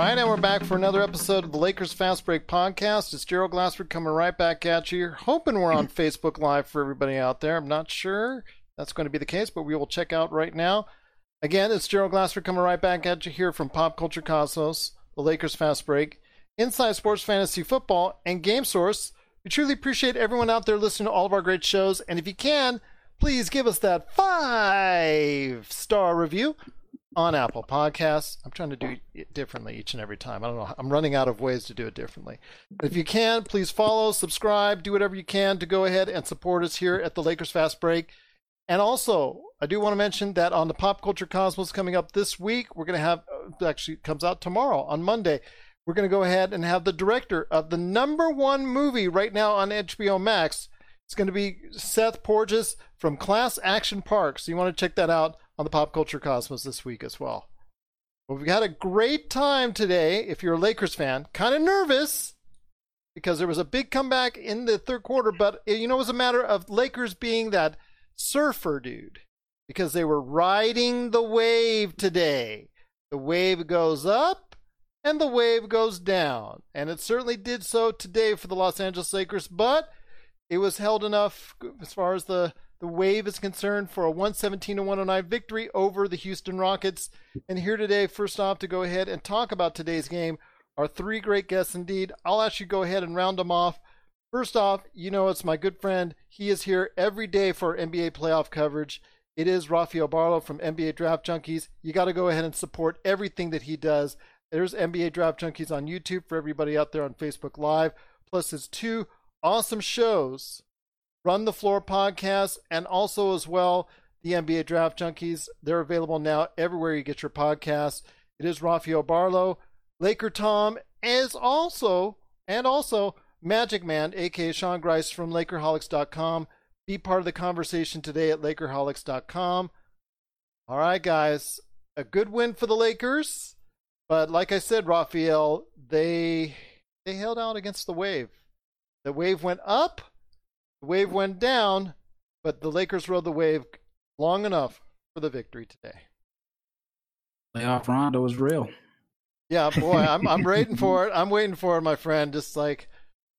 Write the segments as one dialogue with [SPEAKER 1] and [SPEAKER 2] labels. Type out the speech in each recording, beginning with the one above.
[SPEAKER 1] right, and we're back for another episode of the Lakers Fast Break podcast. It's Gerald Glassford coming right back at you. Hoping we're on Facebook Live for everybody out there. I'm not sure that's going to be the case, but we will check out right now. Again, it's Gerald Glassford coming right back at you here from Pop Culture Cosmos, the Lakers Fast Break, Inside Sports Fantasy Football, and Game Source. We truly appreciate everyone out there listening to all of our great shows, and if you can, please give us that 5-star review on Apple Podcasts. I'm trying to do it differently each and every time. I don't know. I'm running out of ways to do it differently. But if you can, please follow, subscribe, do whatever you can to go ahead and support us here at the Lakers Fast Break. And also, I do want to mention that on the Pop Culture Cosmos coming up this week, we're going to have, actually it comes out tomorrow on Monday, we're going to go ahead and have the director of the #1 movie right now on HBO Max. It's going to be Seth Porges from Class Action Park. So you want to check that out on the Pop Culture Cosmos this week as well. Well, we've had a great time today. If you're a Lakers fan, kind of nervous because there was a big comeback in the third quarter, but it was a matter of Lakers being that surfer dude because they were riding the wave today. The wave goes up and the wave goes down, and it certainly did so today for the Los Angeles Lakers, but it was held enough as far as the wave is concerned for a 117-109 victory over the Houston Rockets. And here today, first off, to go ahead and talk about today's game are three great guests indeed. I'll actually go ahead and round them off. First off, it's my good friend. He is here every day for NBA playoff coverage. It is Rafael Barlow from NBA Draft Junkies. You got to go ahead and support everything that he does. There's NBA Draft Junkies on YouTube for everybody out there on Facebook Live, plus his two awesome shows, Run the Floor podcast, and also as well the NBA Draft Junkies. They're available now everywhere you get your podcasts. It is Rafael Barlow. Laker Tom is also Magic Man, aka Sean Grice from Lakerholics.com. Be part of the conversation today at Lakerholics.com. All right, guys, a good win for the Lakers, but like I said, Rafael, they held out against the wave. The wave went up, the wave went down, but the Lakers rode the wave long enough for the victory today.
[SPEAKER 2] Playoff Rondo was real.
[SPEAKER 1] Yeah, boy, I'm waiting for it. I'm waiting for it, my friend. Just like,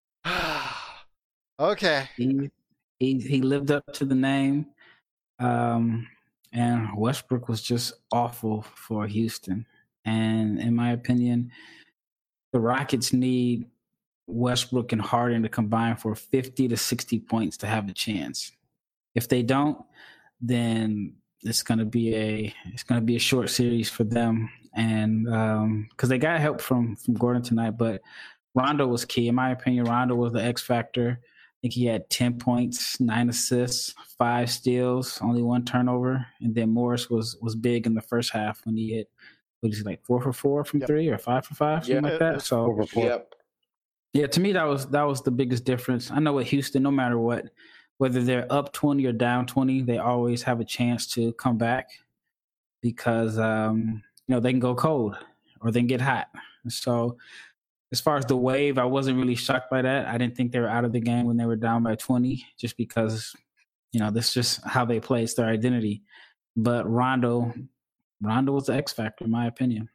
[SPEAKER 1] okay.
[SPEAKER 2] He lived up to the name, and Westbrook was just awful for Houston. And in my opinion, the Rockets need Westbrook and Harden to combine for 50 to 60 points to have a chance. If they don't, then it's going to be a short series for them. And because they got help from Gordon tonight, but Rondo was key. In my opinion, Rondo was the X factor. I think he had 10 points, 9 assists, 5 steals, only 1 turnover. And then Morris was big in the first half when he hit, what is he, like 4 for 4 from 3 or 5 for 5, something like that. So
[SPEAKER 3] 4 for 4. Yep.
[SPEAKER 2] Yeah, to me that was the biggest difference. I know with Houston, no matter what, whether they're up 20 or down 20, they always have a chance to come back because they can go cold or they can get hot. So as far as the wave, I wasn't really shocked by that. I didn't think they were out of the game when they were down by 20, just because that's just how they play. It's their identity. But Rondo was the X factor, in my opinion.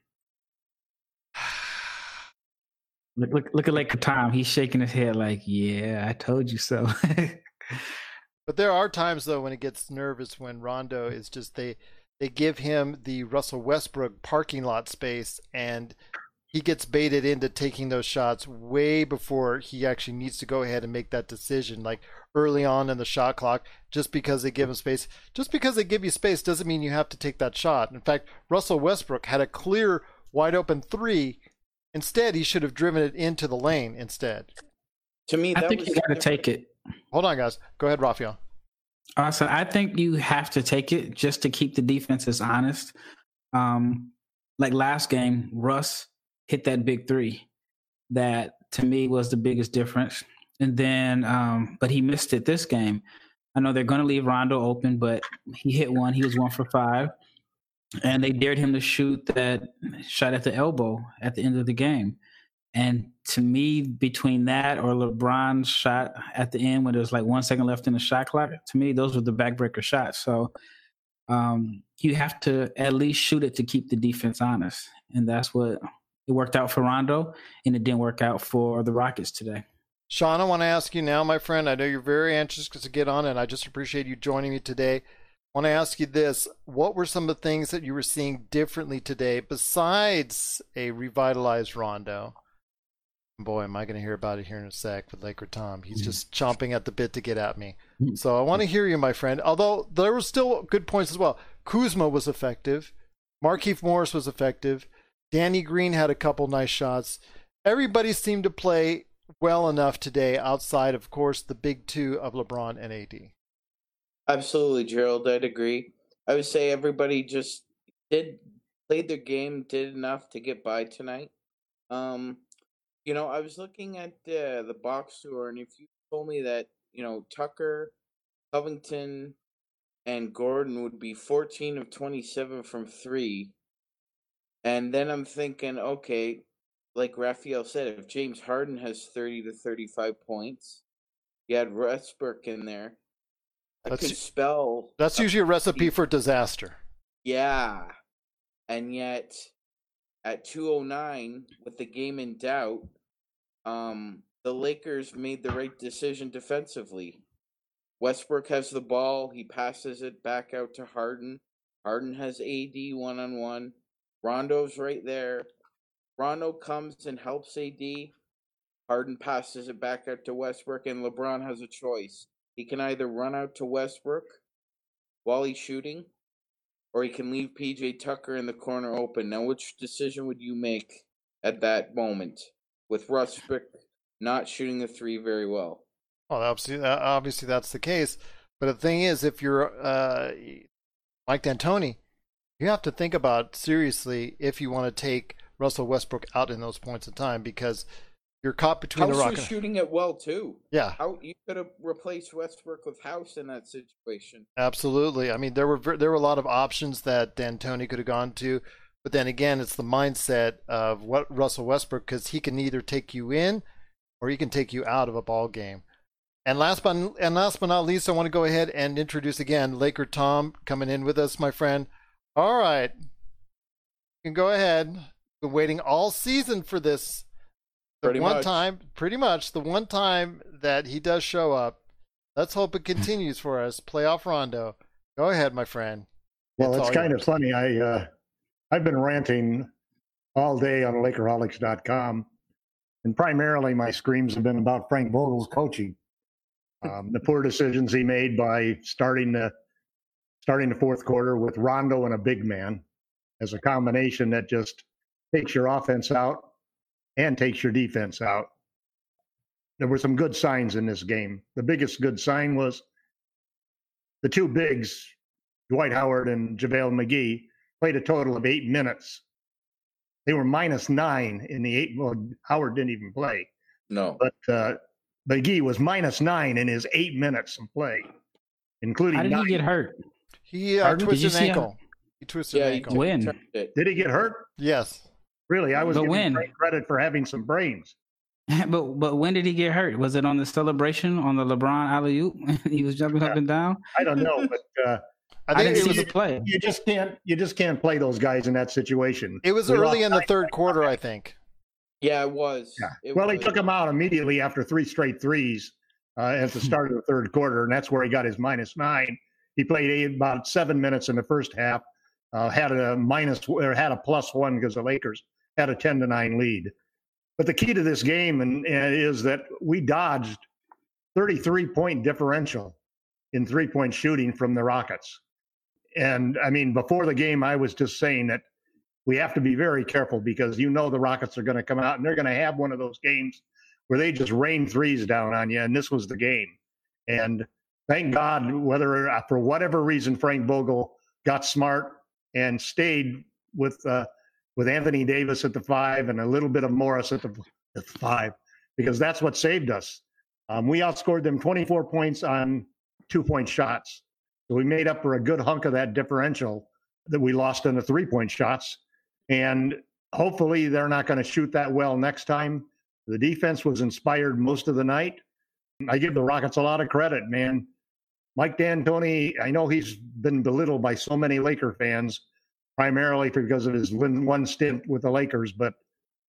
[SPEAKER 2] Look at Laker Tom. He's shaking his head like, yeah, I told you so.
[SPEAKER 1] But there are times, though, when he gets nervous when Rondo is just they give him the Russell Westbrook parking lot space, and he gets baited into taking those shots way before he actually needs to go ahead and make that decision, like early on in the shot clock. Just because they give him space, just because they give you space doesn't mean you have to take that shot. In fact, Russell Westbrook had a clear, wide open 3. Instead, he should have driven it into the lane instead.
[SPEAKER 3] To me,
[SPEAKER 2] I think you got to take it.
[SPEAKER 1] Hold on, guys. Go ahead, Rafael.
[SPEAKER 2] So I think you have to take it just to keep the defenses honest. Like last game, Russ hit that big 3. That, to me, was the biggest difference. And then, but he missed it this game. I know they're going to leave Rondo open, but he hit one. He was 1 for 5. And they dared him to shoot that shot at the elbow at the end of the game. And to me, between that or LeBron's shot at the end when there was like 1 second left in the shot clock, to me, those were the backbreaker shots. So you have to at least shoot it to keep the defense honest. And that's what It worked out for Rondo, and it didn't work out for the Rockets today.
[SPEAKER 1] Sean, I want to ask you now, my friend. I know you're very anxious to get on, and I just appreciate you joining me today. I want to ask you this. What were some of the things that you were seeing differently today besides a revitalized Rondo? Boy, am I going to hear about it here in a sec with Laker Tom. He's just chomping at the bit to get at me. So I want to hear you, my friend. Although there were still good points as well. Kuzma was effective. Markieff Morris was effective. Danny Green had a couple nice shots. Everybody seemed to play well enough today outside, of course, the big two of LeBron and AD.
[SPEAKER 3] Absolutely, Gerald. I'd agree. I would say everybody just played their game, did enough to get by tonight. I was looking at the box score, and if you told me that, Tucker, Covington, and Gordon would be 14 of 27 from 3, and then I'm thinking, okay, like Raphael said, if James Harden has 30 to 35 points, you had Westbrook in there. That's
[SPEAKER 1] usually a recipe for disaster.
[SPEAKER 3] Yeah. And yet, at 2:09, with the game in doubt, the Lakers made the right decision defensively. Westbrook has the ball. He passes it back out to Harden. Harden has AD one-on-one. Rondo's right there. Rondo comes and helps AD. Harden passes it back out to Westbrook, and LeBron has a choice. He can either run out to Westbrook while he's shooting, or he can leave PJ Tucker in the corner open. Now, which decision would you make at that moment with Westbrook not shooting the 3 very well?
[SPEAKER 1] Well, obviously that's the case. But the thing is, if you're Mike D'Antoni, you have to think about seriously if you want to take Russell Westbrook out in those points of time, because you're caught between
[SPEAKER 3] House
[SPEAKER 1] the rock
[SPEAKER 3] was
[SPEAKER 1] and
[SPEAKER 3] shooting it well too.
[SPEAKER 1] Yeah,
[SPEAKER 3] you could have replaced Westbrook with House in that situation.
[SPEAKER 1] Absolutely. I mean, there were a lot of options that D'Antoni could have gone to, but then again, it's the mindset of what Russell Westbrook, because he can either take you in or he can take you out of a ball game. And last but not least, I want to go ahead and introduce again Laker Tom coming in with us, my friend. All right, you can go ahead. Been waiting all season for this. Pretty much the one time that he does show up. Let's hope it continues for us. Playoff Rondo. Go ahead, my friend.
[SPEAKER 4] Well, it's kind of funny. I've been ranting all day on Lakerholics.com, and primarily my screams have been about Frank Vogel's coaching. The poor decisions he made by starting the fourth quarter with Rondo and a big man as a combination that just takes your offense out and takes your defense out. There were some good signs in this game. The biggest good sign was the two bigs, Dwight Howard and JaVale McGee, played a total of 8 minutes. They were -9 in the 8. Well, Howard didn't even play.
[SPEAKER 3] No.
[SPEAKER 4] But McGee was -9 in his 8 minutes of play, including.
[SPEAKER 2] How did he get hurt?
[SPEAKER 1] He twisted an ankle. He twisted an ankle.
[SPEAKER 2] When?
[SPEAKER 4] Did he get hurt?
[SPEAKER 1] Yes.
[SPEAKER 4] Really? I was giving Frank credit for having some brains.
[SPEAKER 2] But when did he get hurt? Was it on the celebration on the LeBron alley-oop? He was jumping up and down.
[SPEAKER 4] I don't know, but
[SPEAKER 2] I didn't see the play.
[SPEAKER 4] You just can't play those guys in that situation.
[SPEAKER 1] It was early in the third quarter, I think.
[SPEAKER 3] Yeah, it was.
[SPEAKER 4] Yeah. He took him out immediately after 3 straight threes at the start of the third quarter, and that's where he got his -9. He played about 7 minutes in the first half. Had a +1 because the Lakers had a 10-9 lead. But the key to this game is that we dodged 33-point differential in 3-point shooting from the Rockets. And I mean, before the game, I was just saying that we have to be very careful because the Rockets are going to come out and they're going to have one of those games where they just rain threes down on you. And this was the game. And thank God, whether for whatever reason, Frank Vogel got smart and stayed with Anthony Davis at the 5 and a little bit of Morris at the 5, because that's what saved us. We outscored them 24 points on 2-point shots. So we made up for a good hunk of that differential that we lost in the 3-point shots. And hopefully they're not going to shoot that well next time. The defense was inspired most of the night. I give the Rockets a lot of credit, man. Mike D'Antoni, I know he's been belittled by so many Laker fans, primarily because of his one stint with the Lakers, but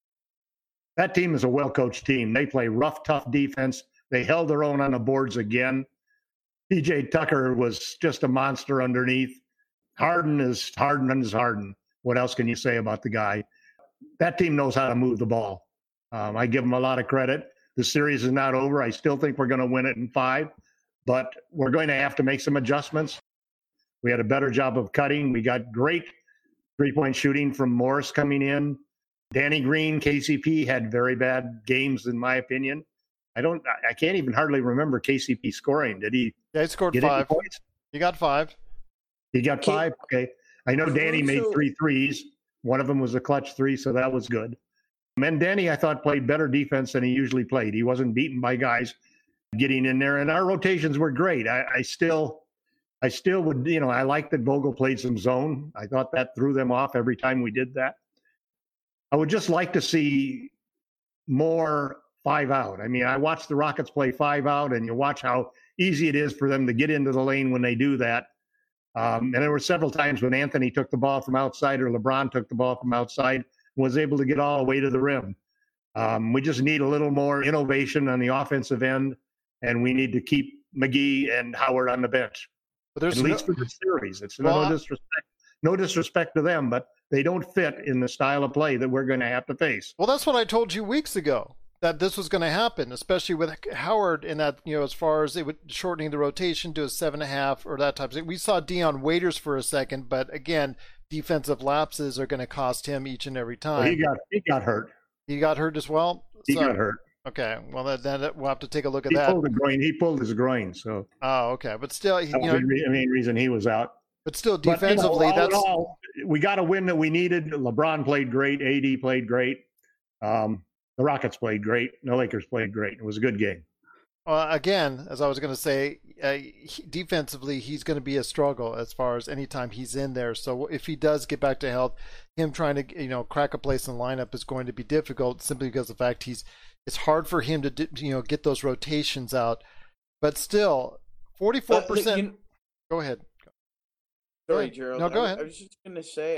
[SPEAKER 4] That team is a well-coached team. They play rough, tough defense. They held their own on the boards again. PJ Tucker was just a monster underneath. Harden is Harden. What else can you say about the guy? That team knows how to move the ball. I give them a lot of credit. The series is not over. I still think we're going to win it in 5, but we're going to have to make some adjustments. We had a better job of cutting. We got great three-point shooting from Morris coming in. Danny Green, KCP had very bad games, in my opinion. I can't even hardly remember KCP scoring. Did he?
[SPEAKER 1] Yeah, he scored
[SPEAKER 4] get
[SPEAKER 1] 5.
[SPEAKER 4] points?
[SPEAKER 1] He got 5.
[SPEAKER 4] He got 5? Okay. I know Danny made 3 threes. One of them was a clutch 3, so that was good. And Danny, I thought, played better defense than he usually played. He wasn't beaten by guys getting in there, and our rotations were great. I still would, I like that Vogel played some zone. I thought that threw them off every time we did that. I would just like to see more 5 out. I mean, I watched the Rockets play 5 out, and you watch how easy it is for them to get into the lane when they do that. And there were several times when Anthony took the ball from outside or LeBron took the ball from outside and was able to get all the way to the rim. We just need a little more innovation on the offensive end, and we need to keep McGee and Howard on the bench.
[SPEAKER 1] But
[SPEAKER 4] at least for the series. It's no disrespect to them, but they don't fit in the style of play that we're going to have to face.
[SPEAKER 1] Well, that's what I told you weeks ago, that this was going to happen, especially with Howard in that, as far as shortening the rotation to a 7.5 or that type of thing. We saw Dion Waiters for a second, but again, defensive lapses are going to cost him each and every time.
[SPEAKER 4] Well, he got hurt.
[SPEAKER 1] He got hurt as well?
[SPEAKER 4] He got hurt.
[SPEAKER 1] Okay, well, then we'll have to take a look at that.
[SPEAKER 4] He pulled his groin, so.
[SPEAKER 1] Oh, okay, but still,
[SPEAKER 4] that was the main reason he was out.
[SPEAKER 1] But still, defensively,
[SPEAKER 4] we got a win that we needed. LeBron played great. AD played great. The Rockets played great. The Lakers played great. It was a good game.
[SPEAKER 1] Again, as I was going to say, defensively, he's going to be a struggle as far as any time he's in there. So if he does get back to health, him trying to crack a place in the lineup is going to be difficult simply because of the fact it's hard for him to get those rotations out. But still, 44%. Go ahead.
[SPEAKER 3] Sorry, Gerald.
[SPEAKER 1] No, go ahead.
[SPEAKER 3] I was just going to say,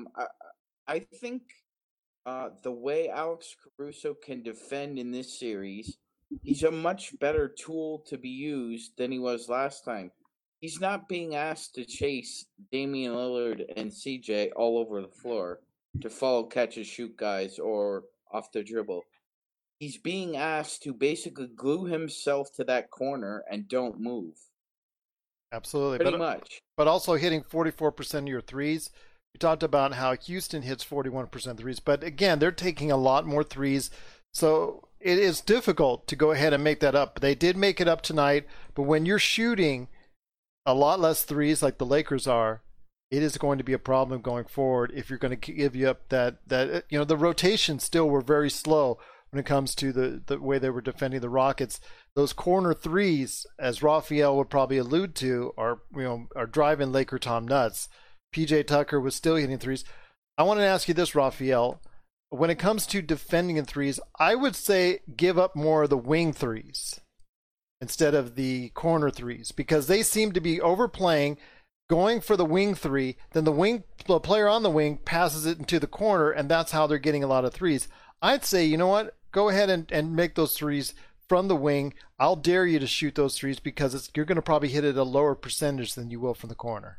[SPEAKER 3] I think the way Alex Caruso can defend in this series, he's a much better tool to be used than he was last time. He's not being asked to chase Damian Lillard and CJ all over the floor to follow, catch, and shoot guys or off the dribble. He's being asked to basically glue himself to that corner and don't move.
[SPEAKER 1] Absolutely.
[SPEAKER 3] Pretty much.
[SPEAKER 1] But also hitting 44% of your threes. We talked about how Houston hits 41% threes. But again, they're taking a lot more threes. So it is difficult to go ahead and make that up. They did make it up tonight. But when you're shooting a lot less threes like the Lakers are, it is going to be a problem going forward if you're going to give you up that the rotations still were very slow when it comes to the way they were defending the Rockets. Those corner threes, as Raphael would probably allude to, are driving Laker Tom nuts. PJ Tucker was still hitting threes. I want to ask you this, Raphael. When it comes to defending in threes, I would say give up more of the wing threes instead of the corner threes, because they seem to be overplaying, going for the wing three, then the player on the wing passes it into the corner, and that's how they're getting a lot of threes. I'd say, you know what? Go ahead and make those threes from the wing. I'll dare you to shoot those threes because you're going to probably hit it at a lower percentage than you will from the corner.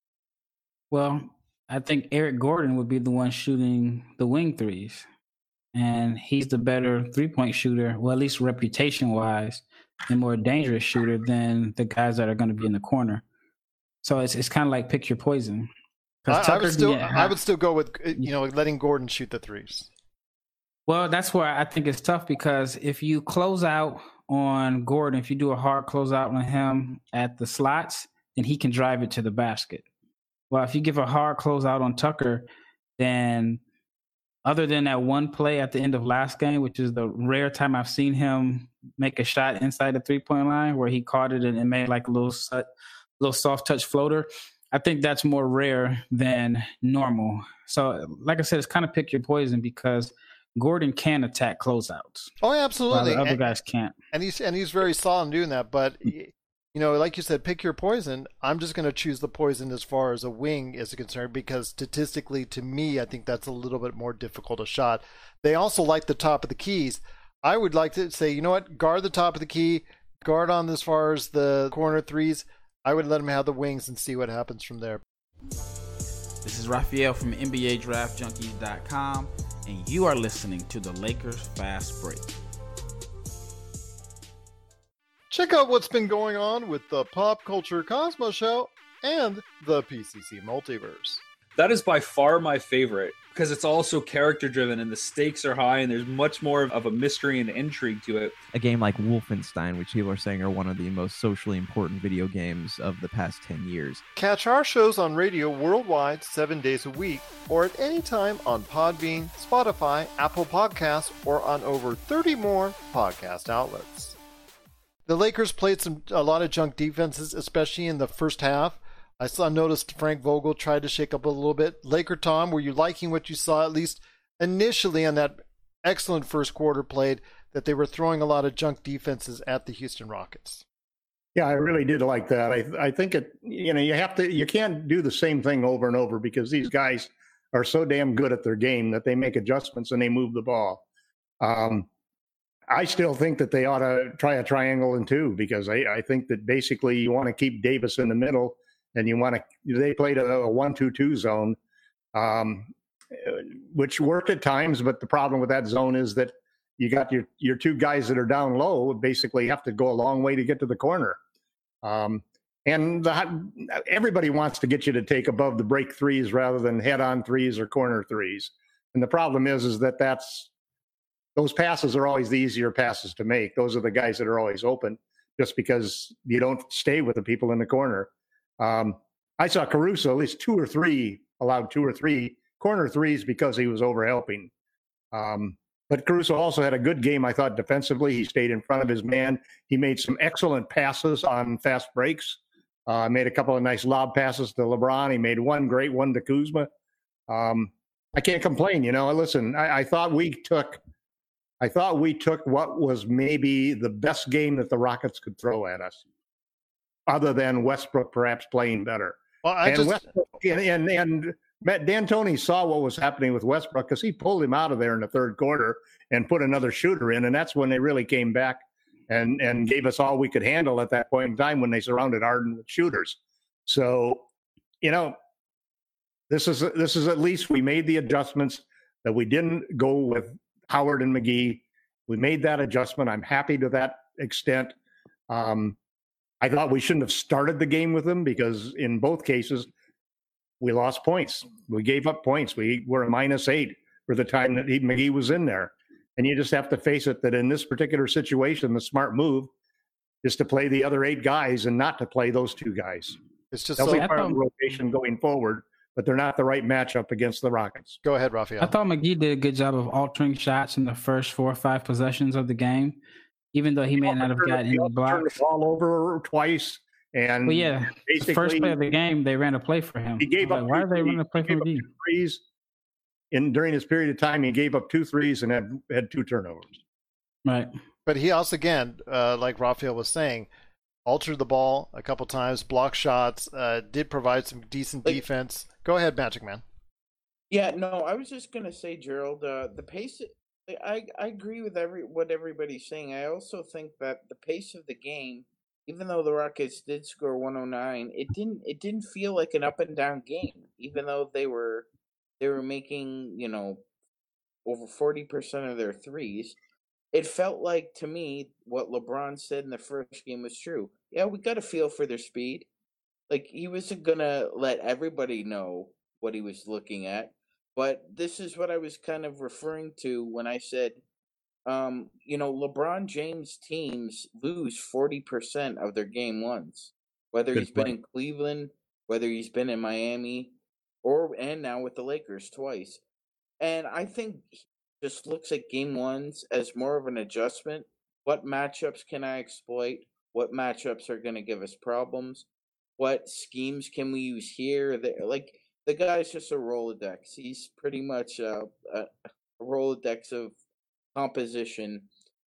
[SPEAKER 2] Well, I think Eric Gordon would be the one shooting the wing threes. And he's the better three-point shooter, well, at least reputation-wise, and more dangerous shooter than the guys that are going to be in the corner. So it's kind of like pick your poison.
[SPEAKER 1] I would still go with letting Gordon shoot the threes.
[SPEAKER 2] Well, that's where I think it's tough, because if you close out on Gordon, if you do a hard closeout on him at the slots, then he can drive it to the basket. Well, if you give a hard closeout on Tucker, then other than that one play at the end of last game, which is the rare time I've seen him make a shot inside the three-point line where he caught it and made like a little soft touch floater, I think that's more rare than normal. So, like I said, it's kind of pick your poison, because Gordon can attack closeouts.
[SPEAKER 1] Oh, yeah, absolutely.
[SPEAKER 2] While the other guys can't.
[SPEAKER 1] And he's very solid in doing that. But like you said, pick your poison. I'm just going to choose the poison as far as a wing is concerned because statistically, to me, I think that's a little bit more difficult a shot. They also like the top of the keys. I would like to say, you know what, guard the top of the key, guard on as far as the corner threes. I would let them have the wings and see what happens from there.
[SPEAKER 5] This is Raphael from NBADraftJunkies.com, and you are listening to the Lakers Fast Break.
[SPEAKER 1] Check out what's been going on with the Pop Culture Cosmos Show and the PCC Multiverse.
[SPEAKER 6] That is by far my favorite because it's also character driven and the stakes are high and there's much more of a mystery and intrigue to it.
[SPEAKER 7] A game like Wolfenstein, which people are saying are one of the most socially important video games of the past 10 years.
[SPEAKER 1] Catch our shows on radio worldwide 7 days a week or at any time on Podbean, Spotify, Apple Podcasts, or on over 30 more podcast outlets. The Lakers played a lot of junk defenses, especially in the first half. I noticed Frank Vogel tried to shake up a little bit. Laker Tom, were you liking what you saw, at least initially on that excellent first quarter played, that they were throwing a lot of junk defenses at the Houston Rockets?
[SPEAKER 4] Yeah, I really did like that. I think you can't do the same thing over and over because these guys are so damn good at their game that they make adjustments and they move the ball. I still think that they ought to try a triangle and two because I think that basically you want to keep Davis in the middle and they played a 1-2-2 zone, which worked at times. But the problem with that zone is that you got your two guys that are down low basically have to go a long way to get to the corner. Everybody wants to get you to take above the break threes rather than head on threes or corner threes. And the problem is that those passes are always the easier passes to make. Those are the guys that are always open just because you don't stay with the people in the corner. I saw Caruso at least allowed two or three corner threes because he was overhelping. But Caruso also had a good game, I thought, defensively. He stayed in front of his man. He made some excellent passes on fast breaks. Made a couple of nice lob passes to LeBron. He made one great one to Kuzma. I can't complain. Listen, I thought we took what was maybe the best game that the Rockets could throw at us, other than Westbrook perhaps playing better.
[SPEAKER 1] Well,
[SPEAKER 4] and Matt D'Antoni saw what was happening with Westbrook because he pulled him out of there in the third quarter and put another shooter in, and that's when they really came back and gave us all we could handle at that point in time when they surrounded Harden with shooters. So, this is at least we made the adjustments that we didn't go with Howard and McGee. We made that adjustment. I'm happy to that extent. I thought we shouldn't have started the game with them because in both cases, we lost points. We gave up points. We were a -8 for the time that McGee was in there. And you just have to face it that in this particular situation, the smart move is to play the other 8 guys and not to play those 2 guys.
[SPEAKER 1] It's just
[SPEAKER 4] They'll be part of the rotation going forward, but they're not the right matchup against the Rockets.
[SPEAKER 1] Go ahead, Raphael.
[SPEAKER 2] I thought McGee did a good job of altering shots in the first 4 or 5 possessions of the game, even though he may not have gotten any blocks.
[SPEAKER 4] Turned the ball over twice. And
[SPEAKER 2] the first play of the game, they ran a play for him.
[SPEAKER 4] He gave up.
[SPEAKER 2] Why are they running a play for McGee?
[SPEAKER 4] Threes. During his period of time, he gave up 2 threes and had 2 turnovers.
[SPEAKER 2] Right.
[SPEAKER 1] But he also, again, like Raphael was saying, altered the ball a couple times, blocked shots, did provide some decent defense. Go ahead, Magic Man.
[SPEAKER 3] Yeah, no, I was just gonna say, Gerald, the pace. I agree with what everybody's saying. I also think that the pace of the game, even though the Rockets did score 109, it didn't feel like an up and down game. Even though they were making over 40% of their threes, it felt like to me what LeBron said in the first game was true. Yeah, we got a feel for their speed. Like he wasn't gonna let everybody know what he was looking at. But this is what I was kind of referring to when I said, LeBron James teams lose 40% of their game ones, whether he's been in Cleveland, whether he's been in Miami, and now with the Lakers twice. And I think he just looks at game ones as more of an adjustment. What matchups can I exploit? What matchups are going to give us problems? What schemes can we use here? The guy's just a Rolodex. He's pretty much a Rolodex of composition.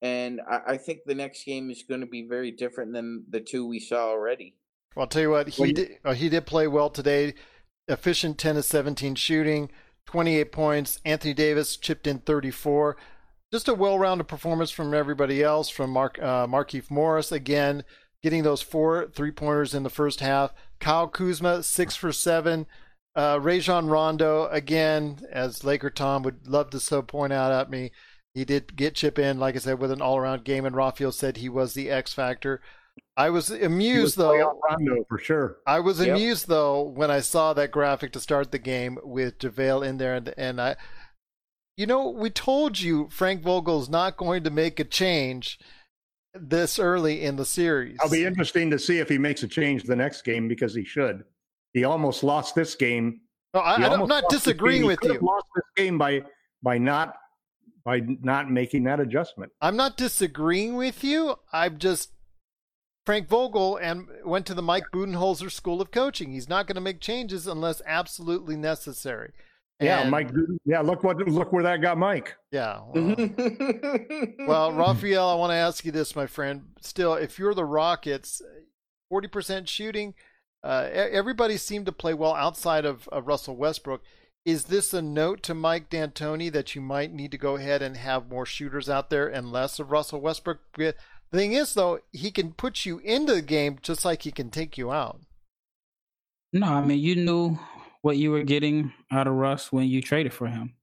[SPEAKER 3] And I think the next game is going to be very different than the two we saw already.
[SPEAKER 1] Well, I'll tell you what, he did play well today. Efficient 10 of 17 shooting, 28 points. Anthony Davis chipped in 34. Just a well-rounded performance from everybody else, from Markieff Morris, again, getting those 4 3-pointers in the first half. Kyle Kuzma, 6 for 7. Rajon Rondo, again, as Laker Tom would love to so point out at me, he did get chip in, like I said, with an all-around game, and Raphael said he was the X factor. I was amused, though.
[SPEAKER 4] Rondo for sure.
[SPEAKER 1] I was amused, though, when I saw that graphic to start the game with JaVale in there, and I, we told you Frank Vogel's not going to make a change this early in the series.
[SPEAKER 4] It'll be interesting to see if he makes a change the next game, because he should. He almost lost this game.
[SPEAKER 1] No, I'm not disagreeing with you.
[SPEAKER 4] He lost this game by not making that adjustment.
[SPEAKER 1] I'm not disagreeing with you. I'm just Frank Vogel and went to the Mike Budenholzer School of Coaching. He's not going to make changes unless absolutely necessary.
[SPEAKER 4] And, Mike. Yeah, look where that got Mike.
[SPEAKER 1] Yeah. Well, Raphael, I want to ask you this, my friend. Still, if you're the Rockets, 40% shooting. Everybody seemed to play well outside of Russell Westbrook. Is this a note to Mike D'Antoni that you might need to go ahead and have more shooters out there and less of Russell Westbrook? The thing is, though, he can put you into the game just like he can take you out.
[SPEAKER 2] No, I mean, you knew what you were getting out of Russ when you traded for him.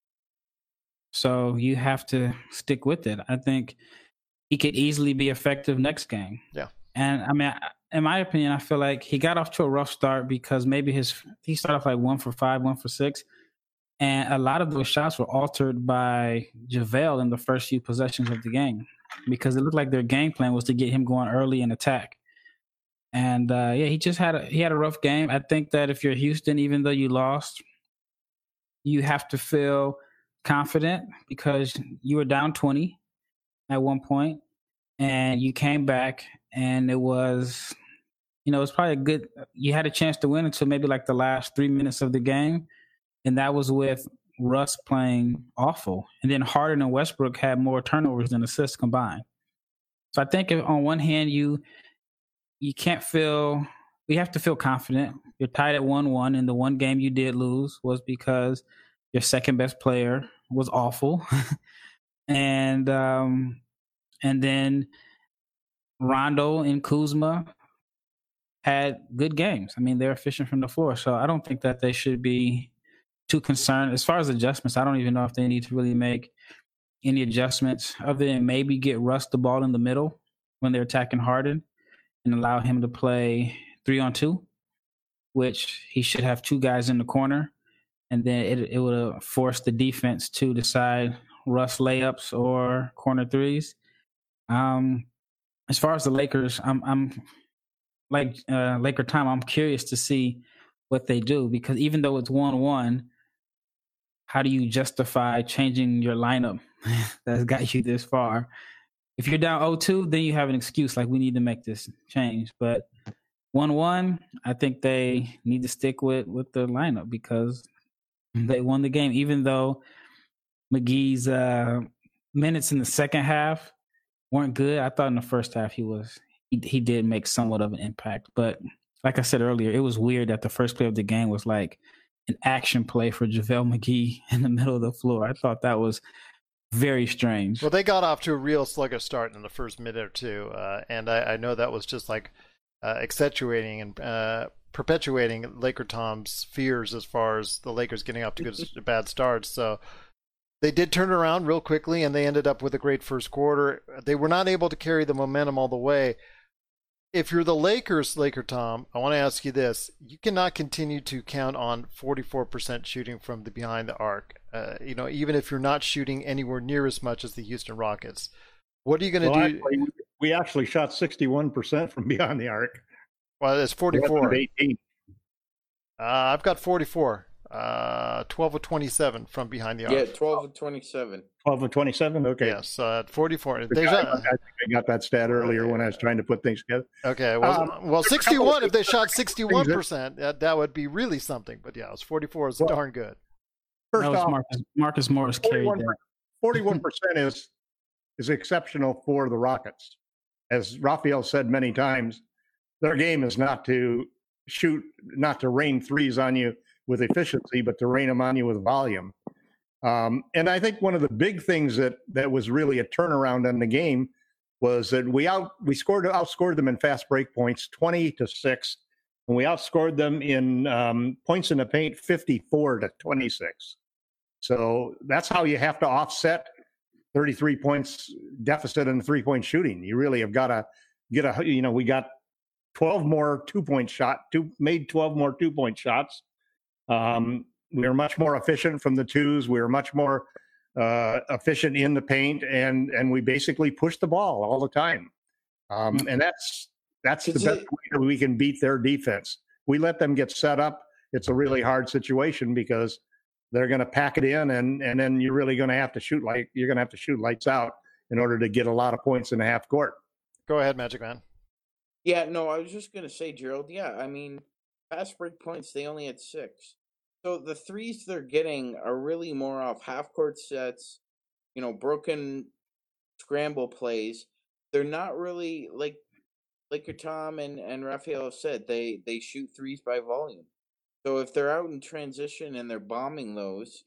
[SPEAKER 2] So you have to stick with it. I think he could easily be effective next game.
[SPEAKER 1] Yeah.
[SPEAKER 2] And, I mean, in my opinion, I feel like he got off to a rough start because maybe he started off like 1 for 5, 1 for 6. And a lot of those shots were altered by JaVale in the first few possessions of the game because it looked like their game plan was to get him going early and attack. And, he just had a rough game. I think that if you're Houston, even though you lost, you have to feel confident because you were down 20 at one point and you came back and it was, it was probably you had a chance to win until maybe like the last 3 minutes of the game. And that was with Russ playing awful. And then Harden and Westbrook had more turnovers than assists combined. So I think on one hand, you have to feel confident. You're tied at 1-1, and the one game you did lose was because your second best player was awful. and then Rondo and Kuzma had good games. I mean, they're efficient from the floor. So I don't think that they should be too concerned. As far as adjustments, I don't even know if they need to really make any adjustments other than maybe get Russ the ball in the middle when they're attacking Harden and allow him to play 3-on-2, which he should have 2 guys in the corner. And then it would force the defense to decide Russ layups or corner threes. As far as the Lakers, I'm like Laker time, I'm curious to see what they do because even though it's 1-1, how do you justify changing your lineup that's got you this far? If you're down 0-2, then you have an excuse like we need to make this change. But 1-1, I think they need to stick with the lineup because they won the game, even though McGee's minutes in the second half weren't good. I thought in the first half he did make somewhat of an impact. But like I said earlier, it was weird that the first play of the game was like an action play for JaVale McGee in the middle of the floor. I thought that was very strange.
[SPEAKER 1] Well, they got off to a real sluggish start in the first minute or two, and I know that was just like accentuating and perpetuating Laker Tom's fears as far as the Lakers getting off to bad starts. So they did turn around real quickly, and they ended up with a great first quarter. They were not able to carry the momentum all the way. If you're the Lakers, Laker Tom, I want to ask you this. You cannot continue to count on 44% shooting from behind the arc, even if you're not shooting anywhere near as much as the Houston Rockets. What are you going to do?
[SPEAKER 4] Actually, we actually shot 61% from beyond the arc.
[SPEAKER 1] Well, it's 44.
[SPEAKER 4] 18.
[SPEAKER 1] I've got 44. 12 of 27 from behind the arc.
[SPEAKER 3] Yeah, 12 of 27.
[SPEAKER 4] 12 of 27? Okay.
[SPEAKER 1] Yes, 44.
[SPEAKER 4] I think I got that stat earlier when I was trying to put things together.
[SPEAKER 1] Okay, well 61, if they shot 61%, that would be really something. But yeah, it was 44 is darn good.
[SPEAKER 4] First off,
[SPEAKER 2] Marcus Morris carried that.
[SPEAKER 4] 41% is exceptional for the Rockets. As Raphael said many times, their game is not to rain threes on you with efficiency, but to rain them on you with volume. And I think one of the big things that was really a turnaround in the game was that we outscored them in fast break points 20-6, and we outscored them in points in the paint 54-26. So that's how you have to offset 33 points deficit in 3-point shooting. You really have got to we got 12 more 2-point made 12 more 2-point shots. We were much more efficient from the twos. We were much more efficient in the paint, and we basically pushed the ball all the time. And that's the best way that we can beat their defense. We let them get set up. It's a really hard situation because they're going to pack it in, and then you're really going to have to shoot lights out in order to get a lot of points in the half court.
[SPEAKER 1] Go ahead, Magic Man.
[SPEAKER 3] Yeah, no, I was just going to say, Gerald, yeah, I mean, fast break points, they only had 6. So the threes they're getting are really more off half-court sets, broken scramble plays. They're not really, like your Tom and Raphael have said, they shoot threes by volume. So if they're out in transition and they're bombing those,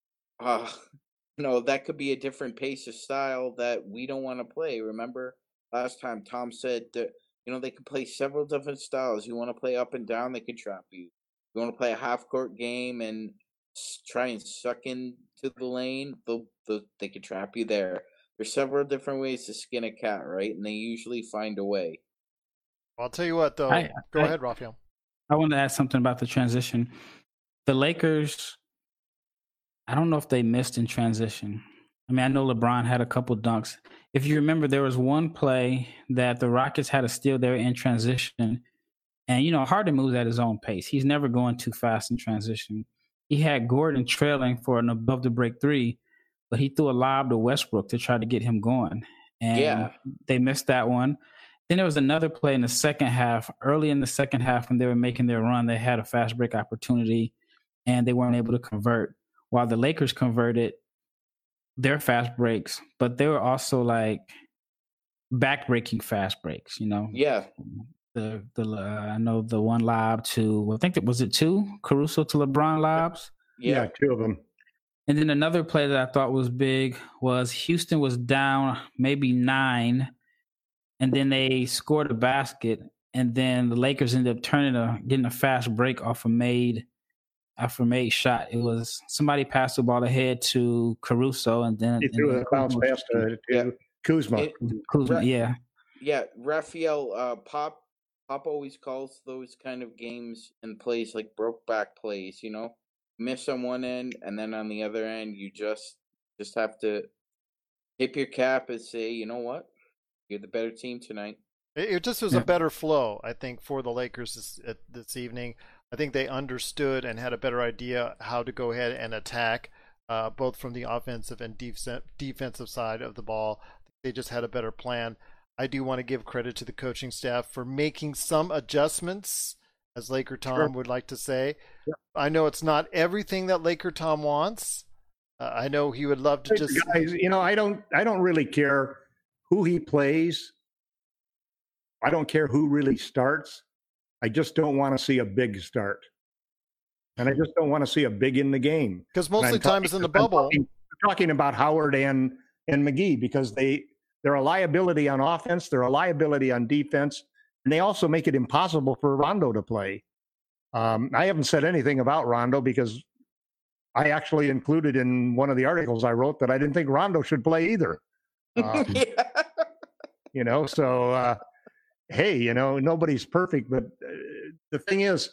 [SPEAKER 3] that could be a different pace of style that we don't want to play. Remember last time Tom said that, they could play several different styles. You want to play up and down, they could trap you. You want to play a half-court game and try and suck into the lane, they could trap you there. There's several different ways to skin a cat, right? And they usually find a way.
[SPEAKER 1] I'll tell you what, though. Go ahead, Raphael.
[SPEAKER 2] I want to add something about the transition. The Lakers, I don't know if they missed in transition. I mean, I know LeBron had a couple dunks. If you remember, there was one play that the Rockets had a steal there in transition. And, Harden moves at his own pace. He's never going too fast in transition. He had Gordon trailing for an above-the-break 3, but he threw a lob to Westbrook to try to get him going. And they missed that one. Then there was another play in the second half. Early in the second half, when they were making their run, they had a fast break opportunity, and they weren't able to convert. While the Lakers converted their fast breaks, but they were also like back-breaking fast breaks,
[SPEAKER 3] Yeah.
[SPEAKER 2] I know the one lob to, I think it was 2 Caruso to LeBron lobs.
[SPEAKER 4] Yeah, 2 of them.
[SPEAKER 2] And then another play that I thought was big was Houston was down maybe 9, and then they scored a basket, and then the Lakers ended up getting a fast break off a made shot. It was somebody passed the ball ahead to Caruso, and then
[SPEAKER 4] he threw a bounce pass to Kuzma.
[SPEAKER 2] Kuzma, yeah.
[SPEAKER 3] Yeah, Raphael, Pop always calls those kind of games and plays like broke back plays, miss on one end, and then on the other end, you just have to tip your cap and say, you know what, you're the better team tonight.
[SPEAKER 1] It just was a better flow, I think, for the Lakers this evening. I think they understood and had a better idea how to go ahead and attack, both from the offensive and defensive side of the ball. They just had a better plan. I do want to give credit to the coaching staff for making some adjustments, as Laker Tom would like to say. Yeah. I know it's not everything that Laker Tom wants. I know he would love to just.
[SPEAKER 4] Guys, I don't really care who he plays. I don't care who really starts. I just don't want to see a big start, and I just don't want to see a big in the game.
[SPEAKER 1] Because most of the time it's in the bubble.
[SPEAKER 4] Talking about Howard and McGee, because they're a liability on offense, they're a liability on defense, and they also make it impossible for Rondo to play. I haven't said anything about Rondo because I actually included in one of the articles I wrote that I didn't think Rondo should play either. So hey, nobody's perfect, but the thing is,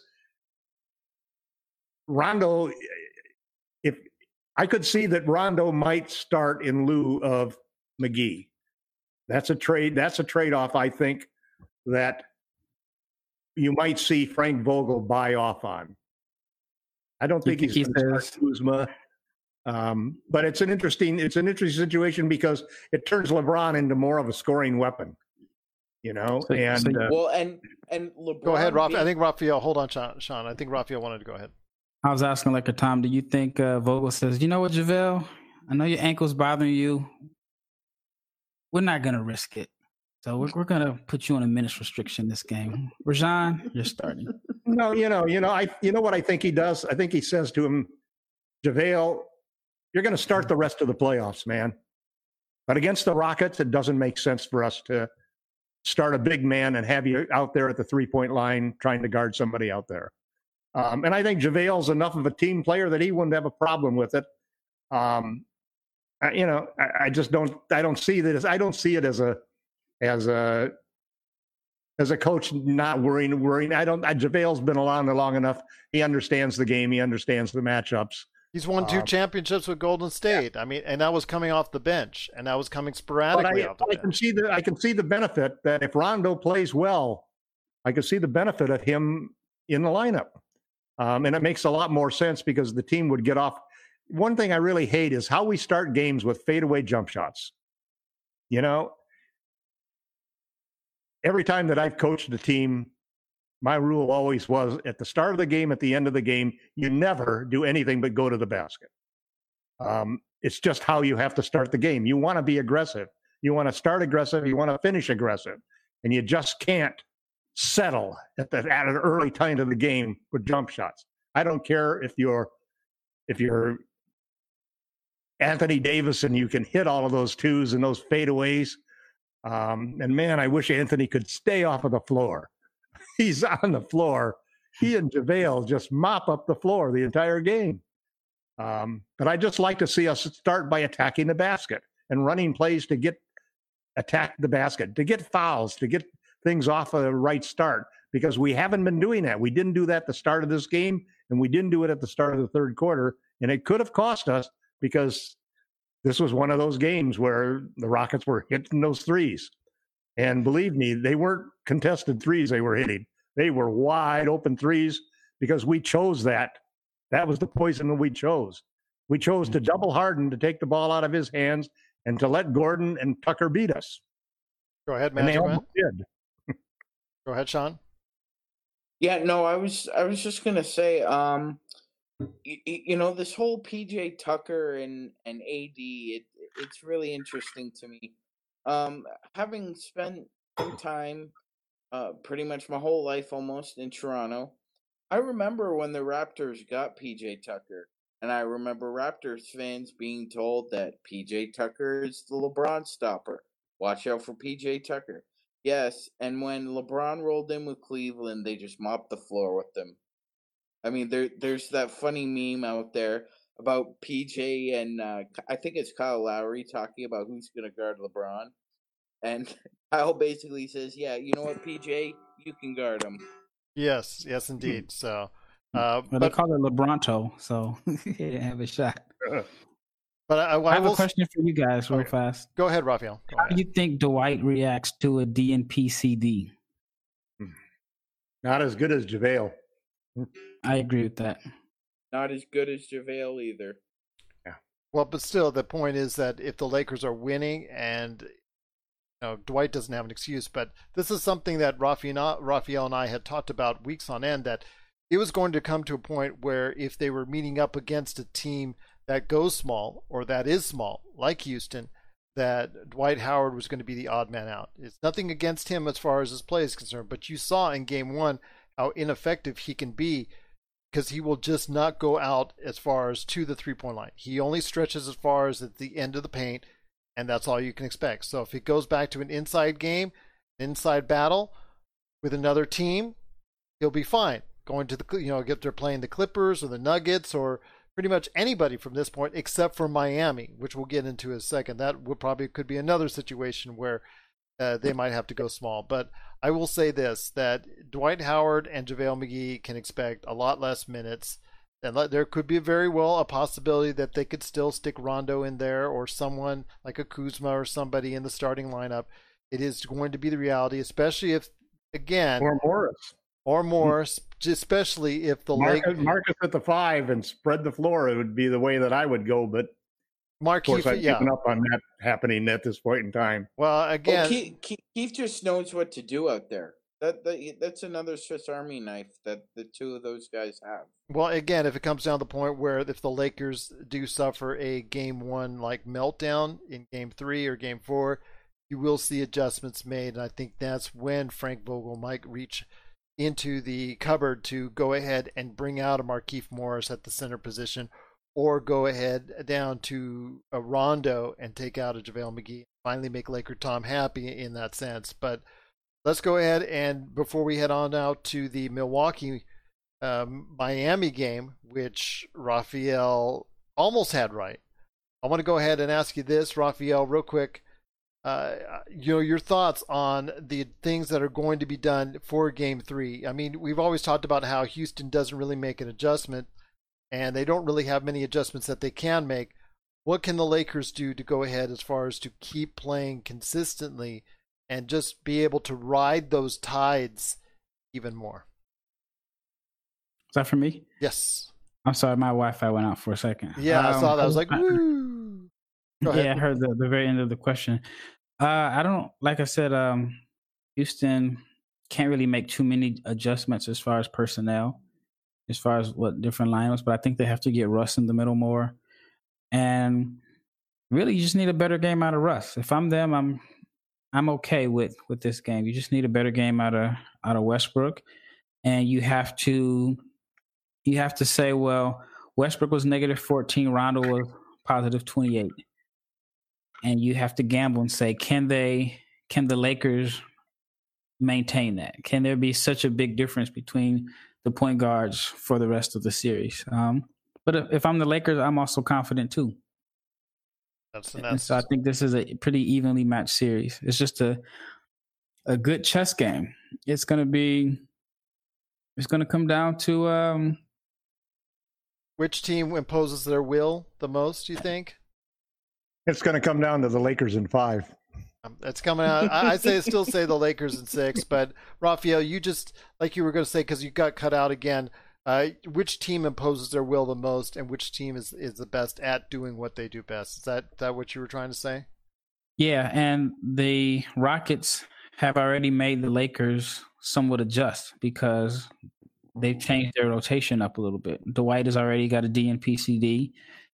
[SPEAKER 4] Rondo, if I could see that Rondo might start in lieu of McGee. That's a trade-off, I think, that you might see Frank Vogel buy off on. I don't think he's going to start Kuzma. But it's an interesting situation because it turns LeBron into more of a scoring weapon. And
[SPEAKER 3] LeBron.
[SPEAKER 1] Go ahead, Raphael. I think Raphael. Hold on, Sean. I think Raphael wanted to go ahead.
[SPEAKER 2] I was asking like a Tom, do you think Vogel says, you know what, JaVale? I know your ankle's bothering you. we're not gonna risk it. So we're gonna put you on a minutes restriction this game. Rajan, you're starting.
[SPEAKER 4] No, you know what I think he does? I think he says to him, JaVale, you're going to start the rest of the playoffs, man. But against the Rockets, it doesn't make sense for us to start a big man and have you out there at the three-point line trying to guard somebody out there. And I think JaVale's enough of a team player that he wouldn't have a problem with it. I just don't. I don't see that. I don't see it as a coach not worrying. JaVale's been around long enough. He understands the game. He understands the matchups.
[SPEAKER 1] He's won 2 championships with Golden State. Yeah. I mean, and that was coming off the bench, and that was coming sporadically off the bench.
[SPEAKER 4] I can see the benefit that if Rondo plays well, I can see the benefit of him in the lineup. And it makes a lot more sense because the team would get off. One thing I really hate is how we start games with fadeaway jump shots. You know, every time that I've coached a team, my rule always was at the start of the game, at the end of the game, you never do anything but go to the basket. It's just how you have to start the game. You want to be aggressive. You want to start aggressive. You want to finish aggressive. And you just can't settle at an early time of the game with jump shots. I don't care if you're Anthony Davis and you can hit all of those twos and those fadeaways. And man, I wish Anthony could stay off of the floor. He's on the floor. He and JaVale just mop up the floor the entire game. But I just like to see us start by attacking the basket and running plays to attack the basket, to get fouls, to get things off of the right start, because we haven't been doing that. We didn't do that at the start of this game, and we didn't do it at the start of the third quarter, and it could have cost us because this was one of those games where the Rockets were hitting those threes. And believe me, they weren't contested threes they were hitting. They were wide open threes because we chose that. That was the poison that we chose. We chose to double Harden to take the ball out of his hands and to let Gordon and Tucker beat us.
[SPEAKER 1] Go ahead,
[SPEAKER 4] and they almost
[SPEAKER 1] did. Go ahead, Sean.
[SPEAKER 3] Yeah, no, I was just gonna say, this whole PJ Tucker and AD, it's really interesting to me. Having spent some time, pretty much my whole life almost in Toronto, I remember when the Raptors got PJ Tucker, and I remember Raptors fans being told that PJ Tucker is the LeBron stopper. Watch out for PJ Tucker. Yes, and when LeBron rolled in with Cleveland, they just mopped the floor with them. I mean, there's that funny meme out there about PJ and I think it's Kyle Lowry talking about who's going to guard LeBron. And Kyle basically says, yeah, you know what, PJ, you can guard him.
[SPEAKER 1] Yes, indeed. So,
[SPEAKER 2] they call it LeBronto, so he didn't have a shot.
[SPEAKER 1] But I
[SPEAKER 2] have a question for you guys real fast.
[SPEAKER 1] Go ahead, Raphael.
[SPEAKER 2] How do you think Dwight reacts to a DNP CD?
[SPEAKER 4] Not as good as JaVale.
[SPEAKER 2] I agree with that.
[SPEAKER 3] Not as good as JaVale either.
[SPEAKER 1] Yeah. Well, but still, the point is that if the Lakers are winning and Dwight doesn't have an excuse, but this is something that Raphael and I had talked about weeks on end, that it was going to come to a point where if they were meeting up against a team that goes small or that is small, like Houston, that Dwight Howard was going to be the odd man out. It's nothing against him as far as his play is concerned, but you saw in game one how ineffective he can be because he will just not go out as far as to the three-point line. He only stretches as far as at the end of the paint, and that's all you can expect. So if it goes back to an inside game, inside battle with another team, he'll be fine. Going to if they're playing the Clippers or the Nuggets or pretty much anybody from this point except for Miami, which we'll get into in a second. That could be another situation where they might have to go small. But I will say this, that Dwight Howard and JaVale McGee can expect a lot less minutes. And there could be very well a possibility that they could still stick Rondo in there or someone like a Kuzma or somebody in the starting lineup. It is going to be the reality, especially if, again... Or Morris, especially if the
[SPEAKER 4] Marcus at the 5 and spread the floor, it would be the way that I would go. But of course, I've given up on that happening at this point in time.
[SPEAKER 1] Well, again,
[SPEAKER 3] Keith just knows what to do out there. That's another Swiss Army knife that the two of those guys have.
[SPEAKER 1] Well, again, if it comes down to the point where if the Lakers do suffer a game one like meltdown in game 3 or game 4, you will see adjustments made. And I think that's when Frank Vogel might reach into the cupboard to go ahead and bring out a Markieff Morris at the center position, or go ahead down to a Rondo and take out a JaVale McGee. Finally make Laker Tom happy in that sense. But let's go ahead and, before we head on out to the Milwaukee Miami game, which Raphael almost had right, I want to go ahead and ask you this, Raphael, real quick. Your thoughts on the things that are going to be done for Game 3. I mean, we've always talked about how Houston doesn't really make an adjustment, and they don't really have many adjustments that they can make. What can the Lakers do to go ahead as far as to keep playing consistently and just be able to ride those tides even more?
[SPEAKER 2] Is that for me?
[SPEAKER 1] Yes.
[SPEAKER 2] I'm sorry, my Wi-Fi went out for a second.
[SPEAKER 1] Yeah, I saw that. I was like, woo. Go ahead.
[SPEAKER 2] Yeah, I heard the very end of the question. I don't, like I said, Houston can't really make too many adjustments as far as personnel, as far as what different lineups, but I think they have to get Russ in the middle more. And really, you just need a better game out of Russ. If I'm them, I'm okay with this game. You just need a better game out of Westbrook, and you have to say, well, Westbrook was -14, Rondo was +28, and you have to gamble and say, can the Lakers maintain that? Can there be such a big difference between the point guards for the rest of the series? But if I'm the Lakers, I'm also confident too. So I think this is a pretty evenly matched series. It's just a good chess game. It's going to come down to
[SPEAKER 1] which team imposes their will the most, do you think?
[SPEAKER 4] It's going to come down to the Lakers in 5.
[SPEAKER 1] It's coming out. I still say the Lakers in 6, but Raphael, you just, like you were going to say, because you got cut out again, which team imposes their will the most, and which team is the best at doing what they do best? Is that what you were trying to say?
[SPEAKER 2] Yeah, and the Rockets have already made the Lakers somewhat adjust because they've changed their rotation up a little bit. Dwight has already got a DNP-CD,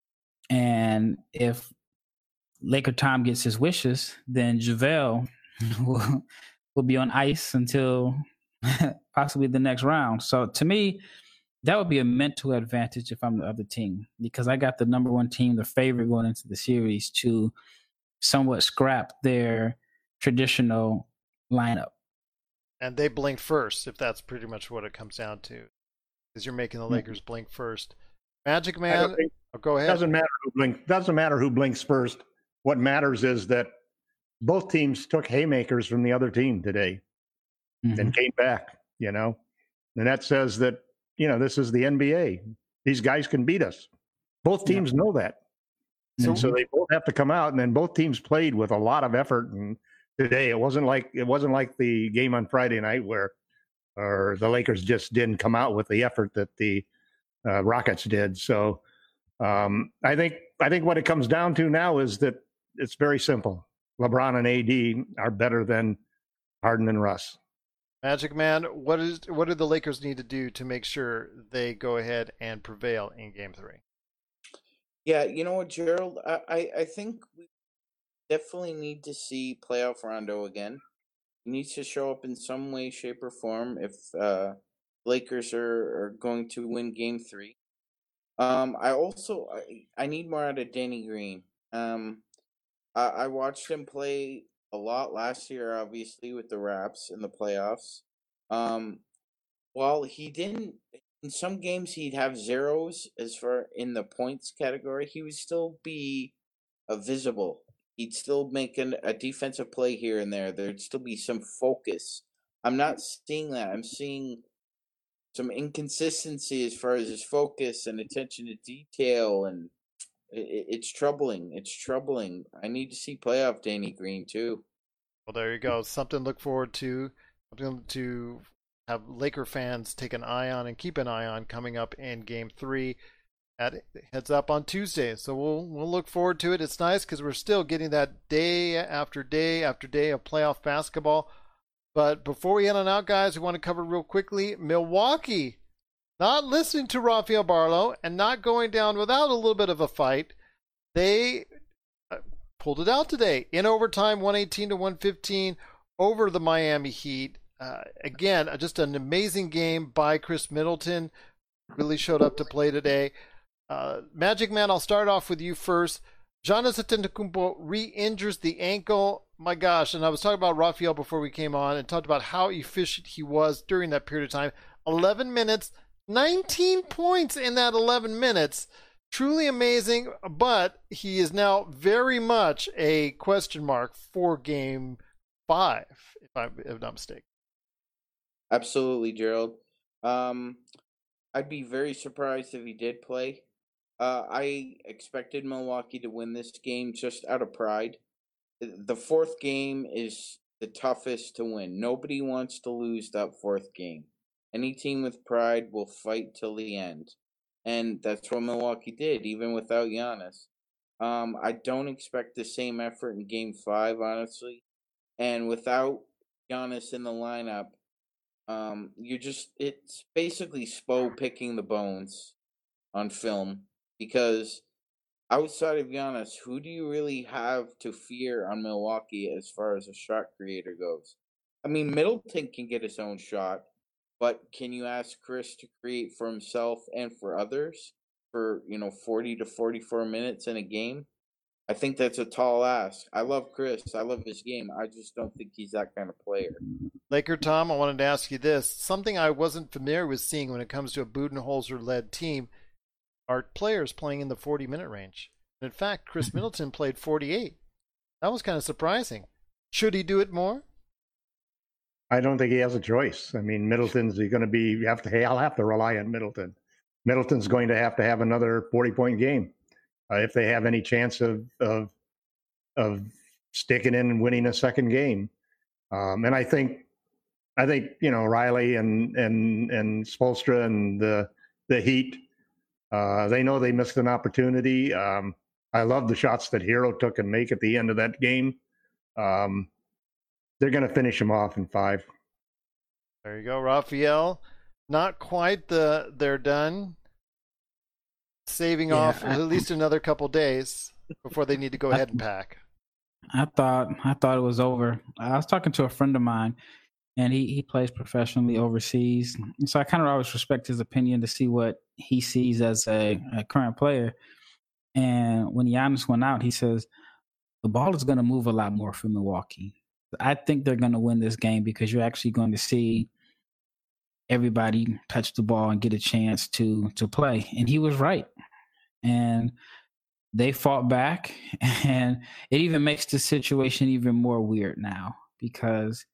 [SPEAKER 2] and if Laker Tom gets his wishes, then JaVale will be on ice until possibly the next round. So to me, that would be a mental advantage if I'm the other team, because I got the number one team, the favorite going into the series, to somewhat scrap their traditional lineup.
[SPEAKER 1] And they blink first, if that's pretty much what it comes down to, because you're making the Lakers blink first. Magic Man, go ahead.
[SPEAKER 4] Doesn't matter who blinks first. What matters is that both teams took haymakers from the other team today and came back, and that says that, this is the NBA. These guys can beat us. Both teams know that. And so they both have to come out, and then both teams played with a lot of effort. And today it wasn't like the game on Friday night where the Lakers just didn't come out with the effort that the Rockets did. So I think what it comes down to now is that it's very simple. LeBron and AD are better than Harden and Russ.
[SPEAKER 1] Magic Man, what do the Lakers need to do to make sure they go ahead and prevail in Game 3?
[SPEAKER 3] Yeah, you know what, Gerald? I think we definitely need to see playoff Rondo again. He needs to show up in some way, shape, or form if Lakers are going to win Game 3. I need more out of Danny Green. I watched him play a lot last year, obviously, with the Raps in the playoffs. While he didn't, in some games he'd have zeros as far in the points category, he would still be visible. He'd still make a defensive play here and there. There'd still be some focus. I'm not seeing that. I'm seeing some inconsistency as far as his focus and attention to detail, and it's troubling. It's troubling. I need to see playoff Danny Green too.
[SPEAKER 1] Well, there you go. Something to look forward to. Something to have Laker fans take an eye on and keep an eye on coming up in Game 3. Heads up on Tuesday. So we'll look forward to it. It's nice because we're still getting that day after day after day of playoff basketball. But before we head on out, guys, we want to cover real quickly Milwaukee. Not listening to Rafael Barlow and not going down without a little bit of a fight. They pulled it out today in overtime, 118-115 over the Miami Heat. Again, just an amazing game by Chris Middleton. Really showed up to play today. Magic Man, I'll start off with you first. Giannis Antetokounmpo re-injures the ankle. My gosh, and I was talking about Raphael before we came on and talked about how efficient he was during that period of time. 11 minutes, 19 points in that 11 minutes. Truly amazing, but he is now very much a question mark for Game 5, if I'm not mistaken.
[SPEAKER 3] Absolutely, Gerald. I'd be very surprised if he did play. I expected Milwaukee to win this game just out of pride. The fourth game is the toughest to win. Nobody wants to lose that fourth game. Any team with pride will fight till the end. And that's what Milwaukee did, even without Giannis. I don't expect the same effort in Game 5, honestly. And without Giannis in the lineup, it's basically Spo picking the bones on film, because outside of Giannis, who do you really have to fear on Milwaukee as far as a shot creator goes? I mean, Middleton can get his own shot, but can you ask Chris to create for himself and for others for, 40 to 44 minutes in a game? I think that's a tall ask. I love Chris. I love his game. I just don't think he's that kind of player.
[SPEAKER 1] Laker Tom, I wanted to ask you this. Something I wasn't familiar with seeing when it comes to a Budenholzer-led team are players playing in the 40-minute range. And in fact, Chris Middleton played 48. That was kind of surprising. Should he do it more?
[SPEAKER 4] I don't think he has a choice. I mean, Middleton's going to be, I'll have to rely on Middleton. Middleton's going to have another 40-point game if they have any chance of sticking in and winning a second game. And I think Riley and Spoelstra and the Heat, they know they missed an opportunity. I love the shots that Hero took and make at the end of that game. They're going to finish him off in 5.
[SPEAKER 1] There you go, Raphael. Not quite they're done. Saving off at least another couple days before they need to go ahead and pack.
[SPEAKER 2] I thought it was over. I was talking to a friend of mine, and he plays professionally overseas. And so I kind of always respect his opinion to see what he sees as a current player. And when Giannis went out, he says, the ball is going to move a lot more for Milwaukee. I think they're going to win this game because you're actually going to see everybody touch the ball and get a chance to play. And he was right. And they fought back, and it even makes the situation even more weird now because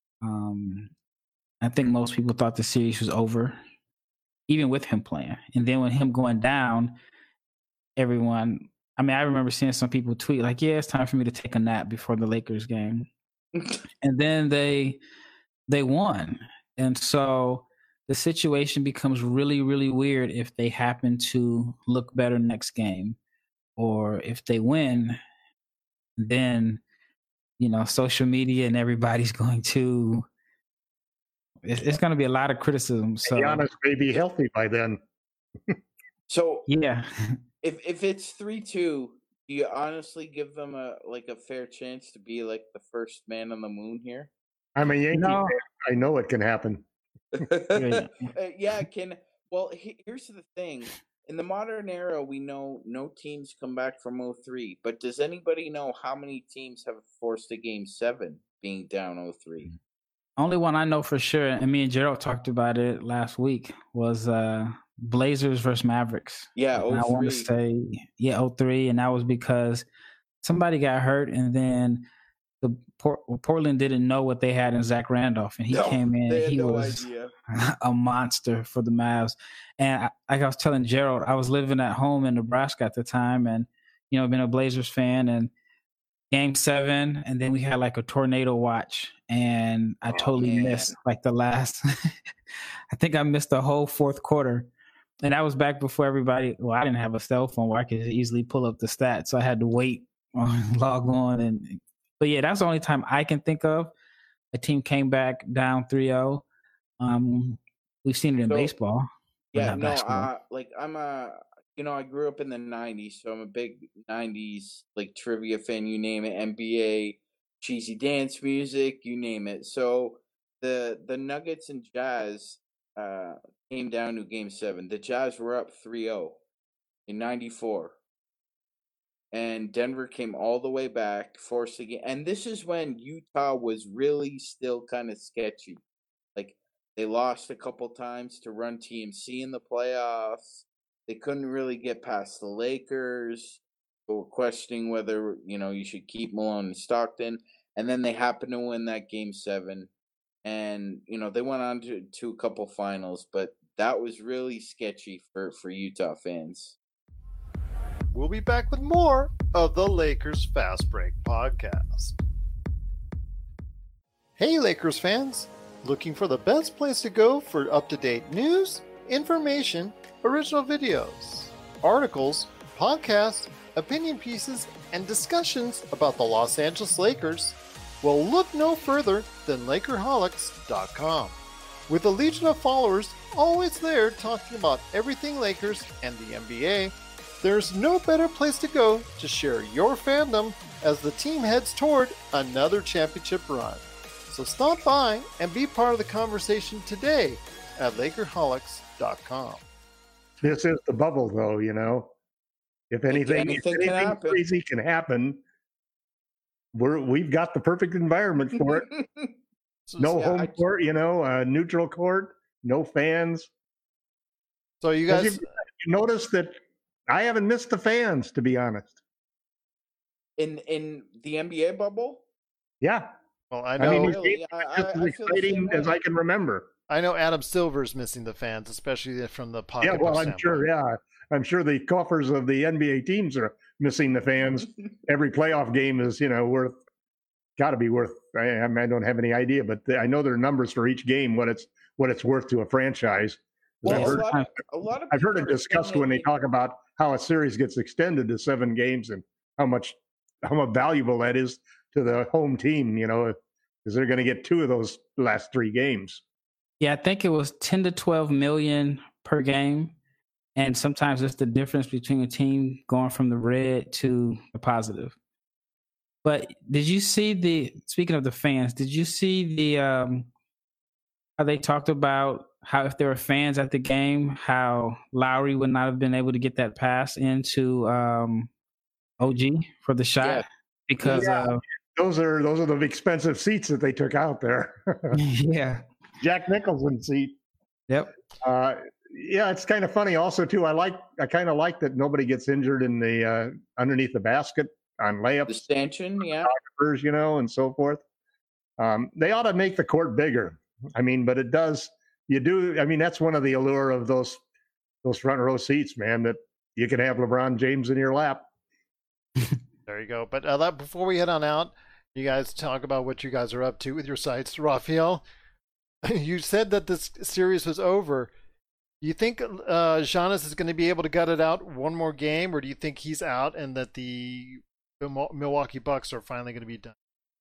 [SPEAKER 2] I think most people thought the series was over, even with him playing. And then when him going down, I remember seeing some people tweet like, yeah, it's time for me to take a nap before the Lakers game. And then they won. And so the situation becomes really, really weird if they happen to look better next game. Or if they win, then, social media and everybody's going to, it's going to be a lot of criticism. So
[SPEAKER 4] Giannis may be healthy by then.
[SPEAKER 3] So
[SPEAKER 2] yeah,
[SPEAKER 3] if it's 3-2, do you honestly give them a fair chance to be like the first man on the moon here?
[SPEAKER 4] I'm a Yankee fan. I know it can happen.
[SPEAKER 3] Yeah, it can. Well, here's the thing. In the modern era, we know no teams come back from 0-3. But does anybody know how many teams have forced a Game 7 being down 0-3?
[SPEAKER 2] Only one I know for sure, and me and Gerald talked about it last week, was Blazers versus Mavericks.
[SPEAKER 3] Yeah, 0-3.
[SPEAKER 2] I want to say, 0-3, and that was because somebody got hurt, and then Portland didn't know what they had in Zach Randolph, and he came in. He was a monster for the Mavs. And like I was telling Gerald, I was living at home in Nebraska at the time, and been a Blazers fan. And Game 7, and then we had like a tornado watch, and I totally missed like the last. I think I missed the whole fourth quarter, and that was back before everybody. Well, I didn't have a cell phone where I could easily pull up the stats, so I had to wait, log on, But yeah, that's the only time I can think of a team came back down 3-0. We've seen it in baseball.
[SPEAKER 3] Yeah, no, I'm a I grew up in the 90s, so I'm a big 90s like trivia fan, you name it, NBA, cheesy dance music, you name it. So the Nuggets and Jazz came down to game 7. The Jazz were up 3-0 in 94. And Denver came all the way back, forced the game. And this is when Utah was really still kind of sketchy. Like, they lost a couple times to Run TMC in the playoffs. They couldn't really get past the Lakers. They were questioning whether, you should keep Malone and Stockton. And then they happened to win that game 7. And, they went on to a couple finals. But that was really sketchy for Utah fans.
[SPEAKER 1] We'll be back with more of the Lakers Fast Break podcast. Hey, Lakers fans! Looking for the best place to go for up-to-date news, information, original videos, articles, podcasts, opinion pieces, and discussions about the Los Angeles Lakers? Well, look no further than Lakerholics.com. With a legion of followers always there talking about everything Lakers and the NBA, there's no better place to go to share your fandom as the team heads toward another championship run. So stop by and be part of the conversation today at Lakerholics.com.
[SPEAKER 4] This is the bubble, though, If anything crazy can happen, we've got the perfect environment for it. No home court, neutral court, no fans.
[SPEAKER 1] So you guys
[SPEAKER 4] you notice that I haven't missed the fans, to be honest.
[SPEAKER 3] In the NBA bubble?
[SPEAKER 4] Yeah.
[SPEAKER 1] Well, I know.
[SPEAKER 4] These games are just as exciting as I can remember.
[SPEAKER 1] I know Adam Silver's missing the fans, especially from the pocket.
[SPEAKER 4] Yeah, well, I'm sure. Yeah, I'm sure the coffers of the NBA teams are missing the fans. Every playoff game is, got to be worth. I don't have any idea, but I know their numbers for each game, what it's worth to a franchise.
[SPEAKER 3] Well,
[SPEAKER 4] I've heard it discussed when they talk about how a series gets extended to 7 games and how valuable that is to the home team, because they're going to get 2 of those last 3 games.
[SPEAKER 2] Yeah, I think it was 10 to 12 million per game. And sometimes it's the difference between a team going from the red to the positive. But did you see speaking of the fans, did you see how they talked about how if there were fans at the game, how Lowry would not have been able to get that pass into OG for the shot because
[SPEAKER 4] those are the expensive seats that they took out there.
[SPEAKER 2] Yeah,
[SPEAKER 4] Jack Nicholson seat.
[SPEAKER 2] Yep.
[SPEAKER 4] It's kind of funny. Also, too, I kind of like that nobody gets injured in the underneath the basket on layups,
[SPEAKER 3] the stanchion,
[SPEAKER 4] and so forth. They ought to make the court bigger. But it does. That's one of the allure of those front row seats, man, that you can have LeBron James in your lap.
[SPEAKER 1] There you go. But before we head on out, you guys talk about what you guys are up to with your sites. Raphael, you said that this series was over. You think Giannis is going to be able to gut it out one more game, or do you think he's out and that the Milwaukee Bucks are finally going to be done?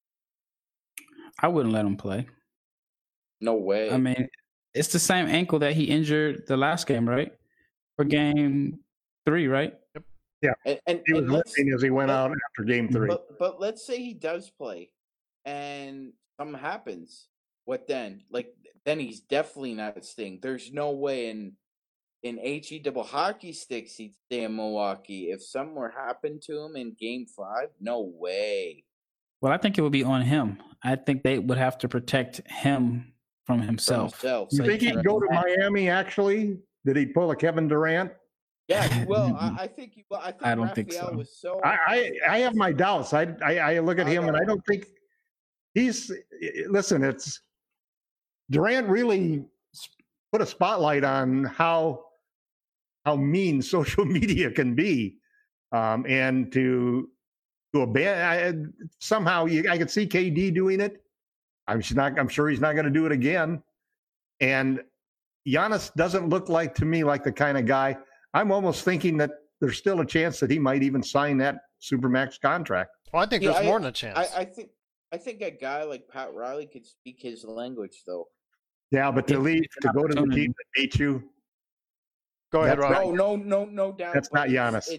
[SPEAKER 2] I wouldn't let him play.
[SPEAKER 3] No way.
[SPEAKER 2] It's the same ankle that he injured the last game, right? For game 3, right?
[SPEAKER 1] Yep.
[SPEAKER 4] Yeah. And he was limping as he went out after game 3.
[SPEAKER 3] But let's say he does play and something happens. What then? Then he's definitely not staying. There's no way in HE double hockey sticks he'd stay in Milwaukee. If something were happened to him in game 5, no way.
[SPEAKER 2] Well, I think it would be on him. I think they would have to protect him from himself.
[SPEAKER 4] You think he'd go to Miami, actually? Did he pull a Kevin Durant?
[SPEAKER 3] Yeah, well, I think
[SPEAKER 2] I don't think so.
[SPEAKER 3] Was so.
[SPEAKER 4] I have my doubts. I look at him and I don't think he's. Listen, it's Durant really put a spotlight on how mean social media can be, and to abandon. Somehow, I could see KD doing it. I'm sure he's not going to do it again. And Giannis doesn't look to me like the kind of guy. I'm almost thinking that there's still a chance that he might even sign that Supermax contract.
[SPEAKER 1] Well, I think there's more than a chance.
[SPEAKER 3] I think a guy like Pat Riley could speak his language, though.
[SPEAKER 4] Yeah, but to go to the team that beat you,
[SPEAKER 1] Go ahead,
[SPEAKER 4] That's
[SPEAKER 1] Rob.
[SPEAKER 3] No doubt.
[SPEAKER 4] That's
[SPEAKER 3] but
[SPEAKER 4] not Giannis.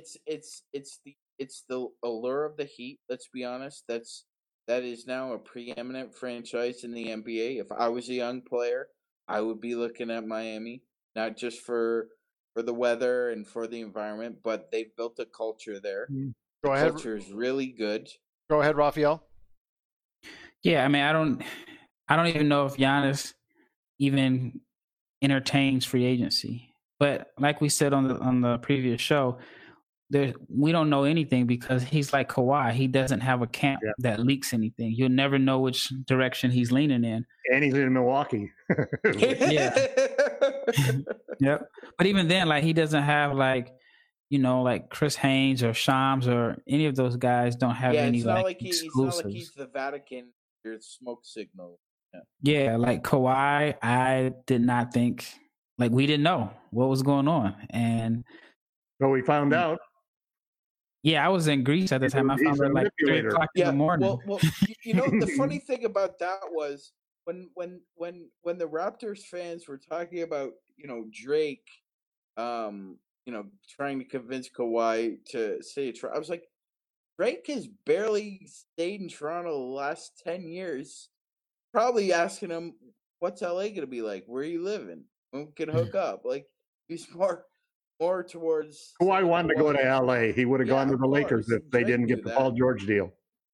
[SPEAKER 3] It's the allure of the Heat. Let's be honest. That is now a preeminent franchise in the NBA. If I was a young player, I would be looking at Miami, not just for the weather and for the environment, but they've built a culture there.
[SPEAKER 1] Go
[SPEAKER 3] The
[SPEAKER 1] ahead.
[SPEAKER 3] culture is really good.
[SPEAKER 1] Go ahead, Raphael.
[SPEAKER 2] Yeah, I mean, I don't even know if Giannis even entertains free agency. But like we said on the previous show, we don't know anything because he's like Kawhi. He doesn't have a camp that leaks anything. You'll never know which direction he's leaning in.
[SPEAKER 4] And he's in Milwaukee.
[SPEAKER 2] Yeah. Yep. But even then, like he doesn't have like Chris Haynes or Shams or any of those guys don't have any
[SPEAKER 3] it's not
[SPEAKER 2] like
[SPEAKER 3] he's
[SPEAKER 2] exclusives.
[SPEAKER 3] not like he's the Vatican. Your smoke signal.
[SPEAKER 2] Yeah, like Kawhi, I did not think we didn't know what was going on, and
[SPEAKER 4] so we found out.
[SPEAKER 2] Yeah, I was in Greece at the time. I found out like 3 o'clock in the morning.
[SPEAKER 3] Well, the funny thing about that was when the Raptors fans were talking about Drake, trying to convince Kawhi to stay. I was like, Drake has barely stayed in Toronto the last 10 years. Probably asking him, "What's LA going to be like? Where are you living? We can hook up." Like he's more towards.
[SPEAKER 4] Kawhi wanted to go to LA. He would have gone to the Lakers if they didn't get the Paul George deal.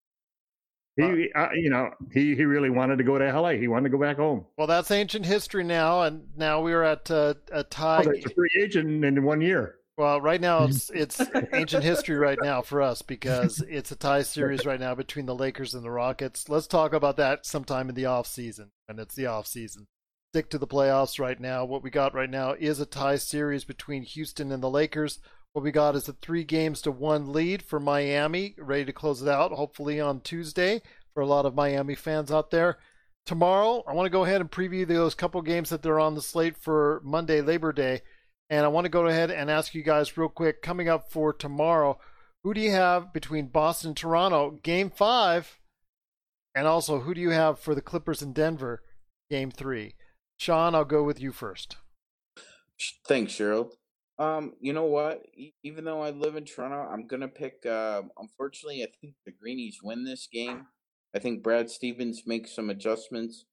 [SPEAKER 4] He really wanted to go to LA. He wanted to go back home.
[SPEAKER 1] Well, that's ancient history now, and now we are at a tie.
[SPEAKER 4] Oh, it's a free agent in 1 year.
[SPEAKER 1] Well, right now it's ancient history right now for us because it's a tie series right now between the Lakers and the Rockets. Let's talk about that sometime in the off season, and it's the off season. Stick to the playoffs right now. What we got right now is a tie series between Houston and the Lakers. What we got is a 3-1 lead for Miami, ready to close it out, hopefully on Tuesday for a lot of Miami fans out there. Tomorrow, I want to go ahead and preview those couple games that are on the slate for Monday, Labor Day. And I want to go ahead and ask you guys real quick, coming up for tomorrow, who do you have between Boston and Toronto, Game 5? And also, who do you have for the Clippers in Denver, Game 3? Sean, I'll go with you first.
[SPEAKER 3] Thanks, Gerald. You know what? Even though I live in Toronto, I'm going to pick, unfortunately, I think the Greenies win this game. I think Brad Stevens makes some adjustments.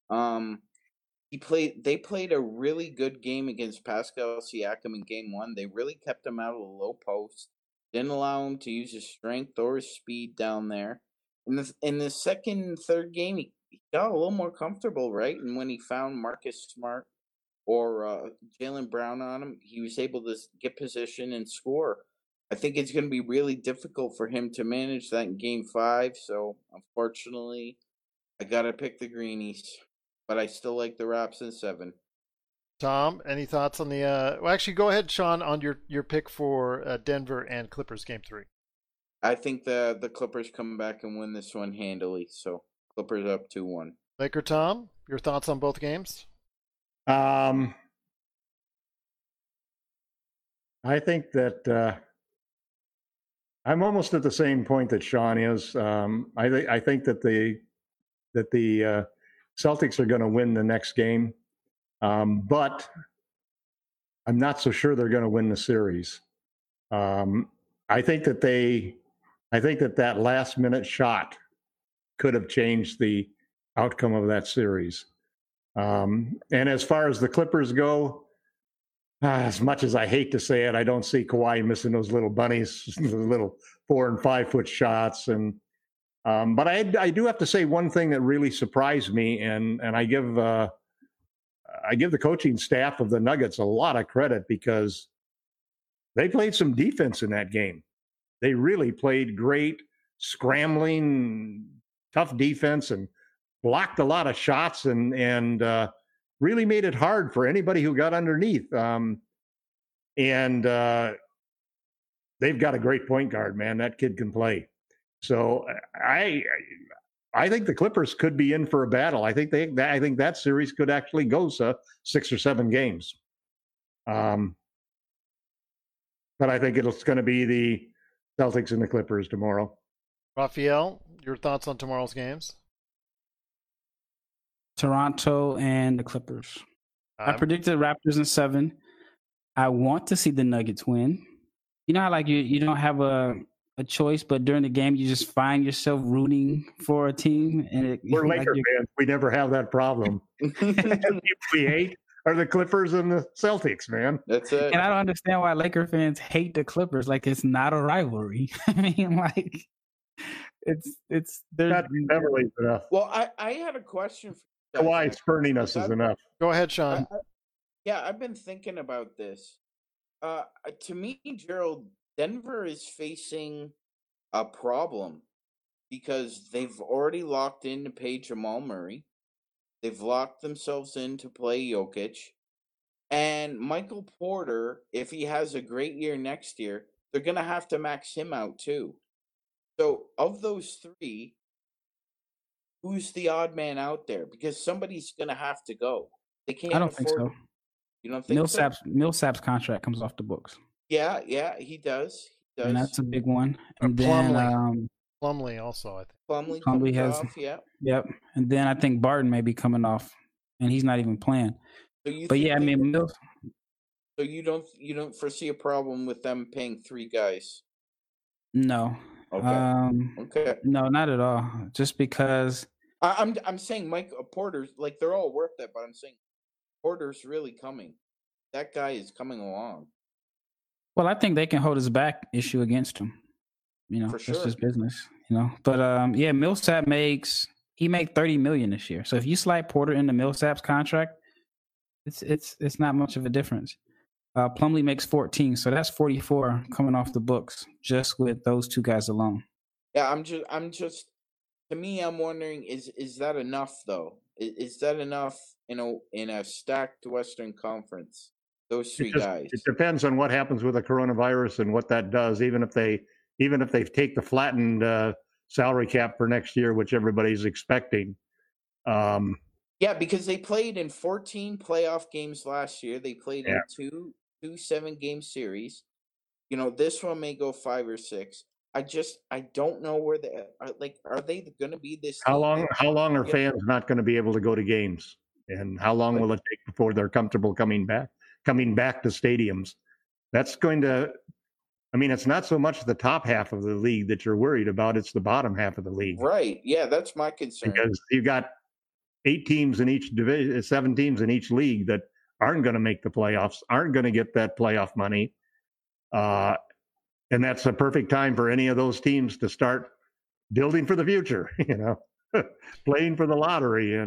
[SPEAKER 3] They played a really good game against Pascal Siakam in Game 1. They really kept him out of the low post. Didn't allow him to use his strength or his speed down there. In the second and third game, he got a little more comfortable, right? And when he found Marcus Smart or Jaylen Brown on him, he was able to get position and score. I think it's going to be really difficult for him to manage that in Game 5. So, unfortunately, I got to pick the Greenies. But I still like the Raps in 7.
[SPEAKER 1] Tom, any thoughts on the well, actually, go ahead, Sean, on your pick for Denver and Clippers Game 3.
[SPEAKER 3] I think the Clippers come back and win this one handily. So Clippers up 2-1.
[SPEAKER 1] Laker Tom, your thoughts on both games?
[SPEAKER 4] I think that I'm almost at the same point that Sean is. I think that the Celtics are going to win the next game, but I'm not so sure they're going to win the series. I think that last minute shot could have changed the outcome of that series. And as far as the Clippers go, as much as I hate to say it, I don't see Kawhi missing those little bunnies, the little 4 and 5 foot shots. But I do have to say one thing that really surprised me, and I give the coaching staff of the Nuggets a lot of credit because they played some defense in that game. They really played great, scrambling, tough defense, and blocked a lot of shots and really made it hard for anybody who got underneath. They've got a great point guard, man. That kid can play. So I think the Clippers could be in for a battle. I think that series could actually go 6 or 7 games. But I think it's going to be the Celtics and the Clippers tomorrow.
[SPEAKER 1] Raphael, your thoughts on tomorrow's games?
[SPEAKER 2] Toronto and the Clippers. I predicted Raptors in 7. I want to see the Nuggets win. You know how like you don't have a choice, but during the game you just find yourself rooting for a team, and
[SPEAKER 4] We're
[SPEAKER 2] like
[SPEAKER 4] Laker fans. We never have that problem. The people we hate are the Clippers and the Celtics, man.
[SPEAKER 3] That's it.
[SPEAKER 2] and I don't understand why Laker fans hate the Clippers. Like it's not a rivalry. I mean, like it's there's
[SPEAKER 4] That Beverly's enough.
[SPEAKER 3] Well, I had a question for you guys.
[SPEAKER 4] Why spurning us is enough.
[SPEAKER 1] Go ahead, Sean.
[SPEAKER 3] Yeah, I've been thinking about this. To me, Gerald, Denver is facing a problem because they've already locked in to pay Jamal Murray. They've locked themselves in to play Jokic. And Michael Porter, if he has a great year next year, they're going to have to max him out too. So, of those three, who's the odd man out there? Because somebody's going to have to go. They can't.
[SPEAKER 2] I don't think so.
[SPEAKER 3] You don't think so?
[SPEAKER 2] Millsap's contract comes off the books.
[SPEAKER 3] Yeah, he does.
[SPEAKER 2] And that's a big one. And
[SPEAKER 1] Plumlee.
[SPEAKER 2] then
[SPEAKER 1] Plumlee also, I think.
[SPEAKER 3] Plumlee
[SPEAKER 2] has
[SPEAKER 3] off, yeah.
[SPEAKER 2] Yep. And then I think Barton may be coming off, and he's not even playing.
[SPEAKER 3] So you
[SPEAKER 2] but yeah, I mean,
[SPEAKER 3] so you don't foresee a problem with them paying three guys?
[SPEAKER 2] No.
[SPEAKER 3] Okay. Okay.
[SPEAKER 2] No, not at all. Just because
[SPEAKER 3] I'm saying Mike Porter's like they're all worth it, but I'm saying Porter's really coming. That guy is coming along.
[SPEAKER 2] Well, I think they can hold his back issue against him. You know,
[SPEAKER 3] For
[SPEAKER 2] that's
[SPEAKER 3] sure.
[SPEAKER 2] just business. You know, but yeah, Millsap made $30 million this year. So if you slide Porter into Millsap's contract, it's not much of a difference. Plumlee makes 14, so that's 44 coming off the books just with those two guys alone.
[SPEAKER 3] Yeah, I'm just. To me, I'm wondering is that enough though? Is that enough in a stacked Western Conference? Those three guys.
[SPEAKER 4] It depends on what happens with the coronavirus and what that does. Even if they take the flattened salary cap for next year, which everybody's expecting.
[SPEAKER 3] Yeah, because they played in 14 playoff games last year. They played in two 7-game series. You know, this one may go 5 or 6. I don't know where they are they going to be this?
[SPEAKER 4] How long are fans not going to be able to go to games? And how long will it take before they're comfortable coming back to stadiums? That's going to, I mean, it's not so much the top half of the league that you're worried about. It's the bottom half of the league.
[SPEAKER 3] Right. Yeah, that's my concern.
[SPEAKER 4] Because you've got 8 teams in each division, 7 teams in each league that aren't going to make the playoffs, aren't going to get that playoff money. And that's a perfect time for any of those teams to start building for the future, you know, playing for the lottery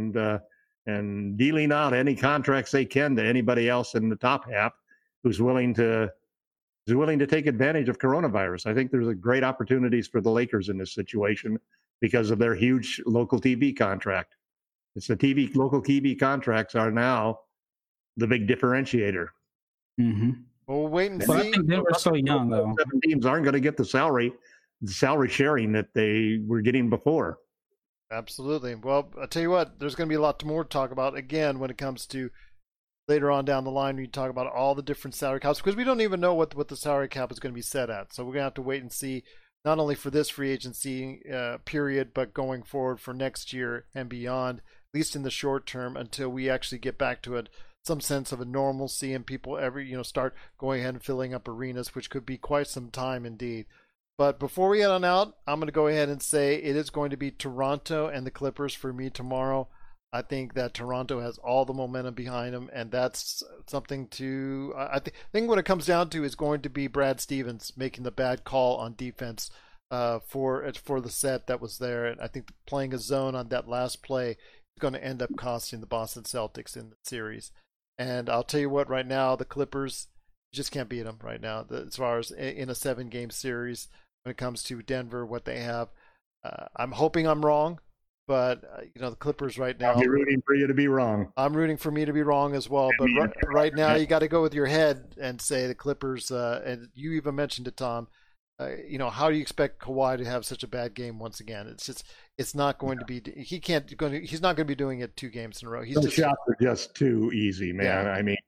[SPEAKER 4] and dealing out any contracts they can to anybody else in the top half who's willing to take advantage of coronavirus. I think there's great opportunities for the Lakers in this situation because of their huge local TV contract. It's the local TV contracts are now the big differentiator.
[SPEAKER 2] Mm-hmm.
[SPEAKER 1] Well, we'll wait and
[SPEAKER 2] But I
[SPEAKER 1] see.
[SPEAKER 2] think they were so young, though.
[SPEAKER 4] 7 teams aren't going to get the salary sharing that they were getting before.
[SPEAKER 1] Absolutely. Well, I'll tell you what, there's going to be a lot more to talk about again when it comes to later on down the line when you talk about all the different salary caps, because we don't even know what the salary cap is going to be set at. So we're going to have to wait and see, not only for this free agency period, but going forward for next year and beyond, at least in the short term, until we actually get back to some sense of a normalcy and people start going ahead and filling up arenas, which could be quite some time indeed. But before we head on out, I'm going to go ahead and say it is going to be Toronto and the Clippers for me tomorrow. I think that Toronto has all the momentum behind them, and that's something to I think what it comes down to is going to be Brad Stevens making the bad call on defense for the set that was there. And I think playing a zone on that last play is going to end up costing the Boston Celtics in the series. And I'll tell you what, right now, the Clippers, you just can't beat them right now as far as in a 7-game series when it comes to Denver, what they have. I'm hoping I'm wrong, but, the Clippers right now.
[SPEAKER 4] I'll be rooting for you to be wrong.
[SPEAKER 1] I'm rooting for me to be wrong as well. But right now, you got to go with your head and say the Clippers, and you even mentioned it, Tom, how do you expect Kawhi to have such a bad game once again? It's not going to be. He's not going to be doing it 2 games in a row.
[SPEAKER 4] Those shots are just too easy, man. Yeah. I mean,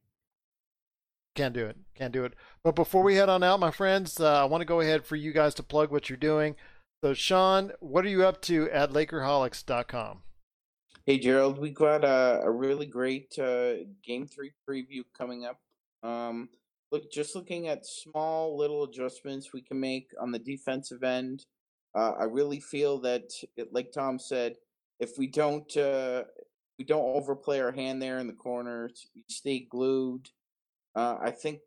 [SPEAKER 1] can't do it. But before we head on out, my friends, I want to go ahead for you guys to plug what you're doing. So, Sean, what are you up to at Lakerholics.com?
[SPEAKER 3] Hey, Gerald, we got a really great Game 3 preview coming up. looking at small little adjustments we can make on the defensive end. I really feel that, like Tom said, if we don't overplay our hand there in the corners, we stay glued, I think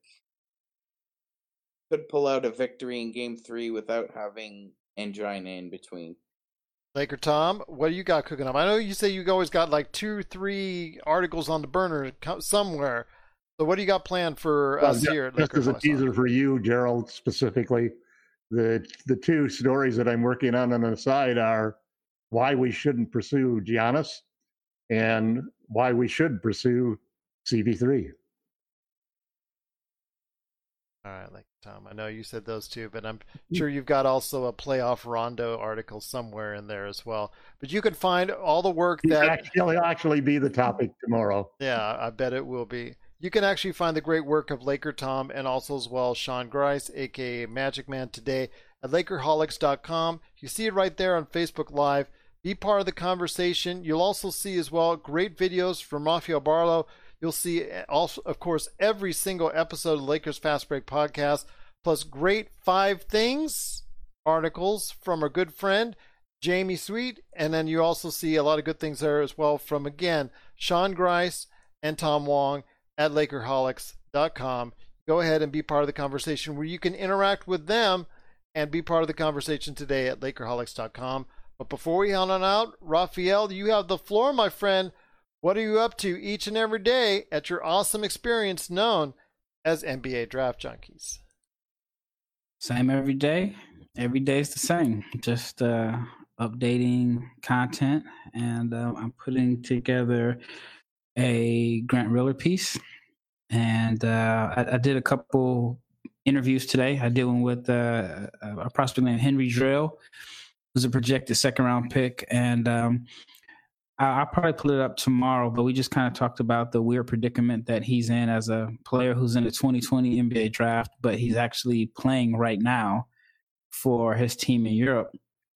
[SPEAKER 3] could pull out a victory in Game 3 without having angina in between.
[SPEAKER 1] Laker Tom, what do you got cooking up? I know you say you always got like 2 or 3 articles on the burner somewhere. So what do you got planned for us here at
[SPEAKER 4] Just
[SPEAKER 1] Laker
[SPEAKER 4] as a teaser for you, Gerald, specifically, the 2 stories that I'm working on the side are why we shouldn't pursue Giannis and why we should pursue CP3.
[SPEAKER 1] All right, Laker Tom. I know you said those 2, but I'm sure you've got also a playoff Rondo article somewhere in there as well. But you can find all the work that
[SPEAKER 4] He'll actually be the topic tomorrow.
[SPEAKER 1] Yeah, I bet it will be. You can actually find the great work of Laker Tom and also as well Sean Grice, aka Magic Man, today at Lakerholics.com. You see it right there on Facebook Live. Be part of the conversation. You'll also see as well great videos from Rafael Barlow. You'll see also, of course, every single episode of the Lakers Fast Break podcast, plus great 5 things articles from our good friend Jamie Sweet. And then you also see a lot of good things there as well from, again, Sean Grice and Tom Wong at Lakerholics.com. Go ahead and be part of the conversation where you can interact with them and be part of the conversation today at Lakerholics.com. But before we head on out, Raphael, you have the floor, my friend. What are you up to each and every day at your awesome experience known as NBA Draft Junkies?
[SPEAKER 2] Same every day. Every day is the same. Just updating content, and I'm putting together a Grant Riller piece, and I did a couple interviews today. I did one with a prospect named Henry Drell, who's a projected 2nd-round pick, and I'll probably put it up tomorrow, but we just kind of talked about the weird predicament that he's in as a player who's in the 2020 NBA draft, but he's actually playing right now for his team in Europe.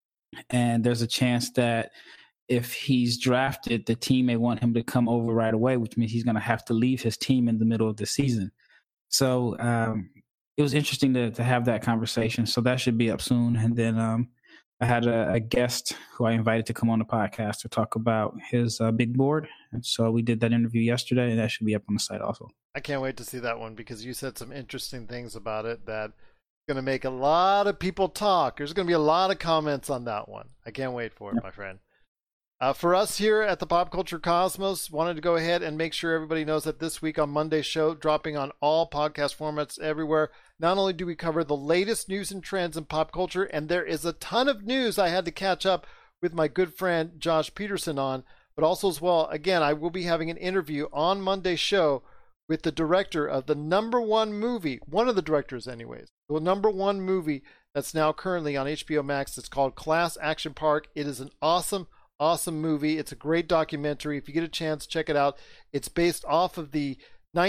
[SPEAKER 2] And there's a chance that if he's drafted, the team may want him to come over right away, which means he's going to have to leave his team in the middle of the season. So it was interesting to have that conversation. So that should be up soon. And then I had a guest who I invited to come on the podcast to talk about his big board. And so we did that interview yesterday, and that should be up on the site also.
[SPEAKER 1] I can't wait to see that one because you said some interesting things about it that going to make a lot of people talk. There's going to be a lot of comments on that one. I can't wait for it, my friend. For us here at the Pop Culture Cosmos, wanted to go ahead and make sure everybody knows that this week on Monday's show, dropping on all podcast formats everywhere, not only do we cover the latest news and trends in pop culture, and there is a ton of news I had to catch up with my good friend Josh Peterson on, but also as well, again, I will be having an interview on Monday's show with the director of the #1 movie, one of the directors anyways, the #1 movie that's now currently on HBO Max. It's called Class Action Park. It is an awesome movie. It's a great documentary. If you get a chance, check it out. It's based off of the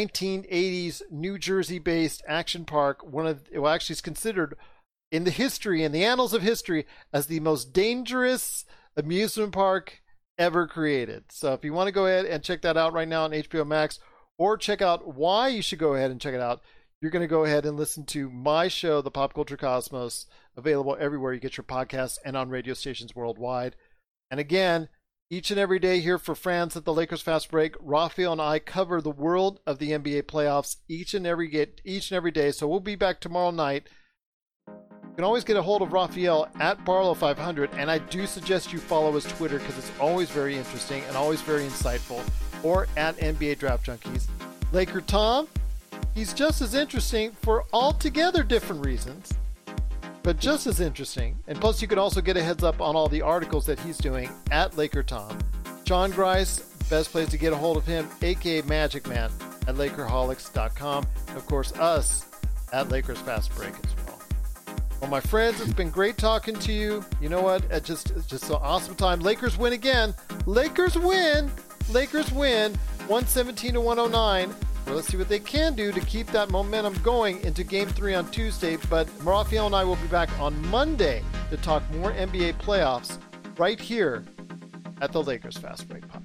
[SPEAKER 1] 1980s New Jersey-based action park. Actually is considered in the annals of history as the most dangerous amusement park ever created. So if you want to go ahead and check that out right now on HBO Max, or check out why you should go ahead and check it out, you're going to go ahead and listen to my show, The Pop Culture Cosmos, available everywhere you get your podcasts and on radio stations worldwide. And again, each and every day here for fans at the Lakers Fast Break, Raphael and I cover the world of the NBA playoffs each and every day. So we'll be back tomorrow night. You can always get a hold of Raphael at Barlow500, and I do suggest you follow his Twitter because it's always very interesting and always very insightful, or at NBA Draft Junkies. Laker Tom, he's just as interesting for altogether different reasons, but just as interesting. And plus, you can also get a heads up on all the articles that he's doing at Laker Tom. Sean Grice, best place to get a hold of him, aka Magic Man, at Lakerholics.com. And of course, us at Lakers Fast Break as well. Well, my friends, it's been great talking to you. You know what? It's just an awesome time. Lakers win again. Lakers win. 117-109. Well, let's see what they can do to keep that momentum going into Game 3 on Tuesday. But Raphael and I will be back on Monday to talk more NBA playoffs right here at the Lakers Fast Break Podcast.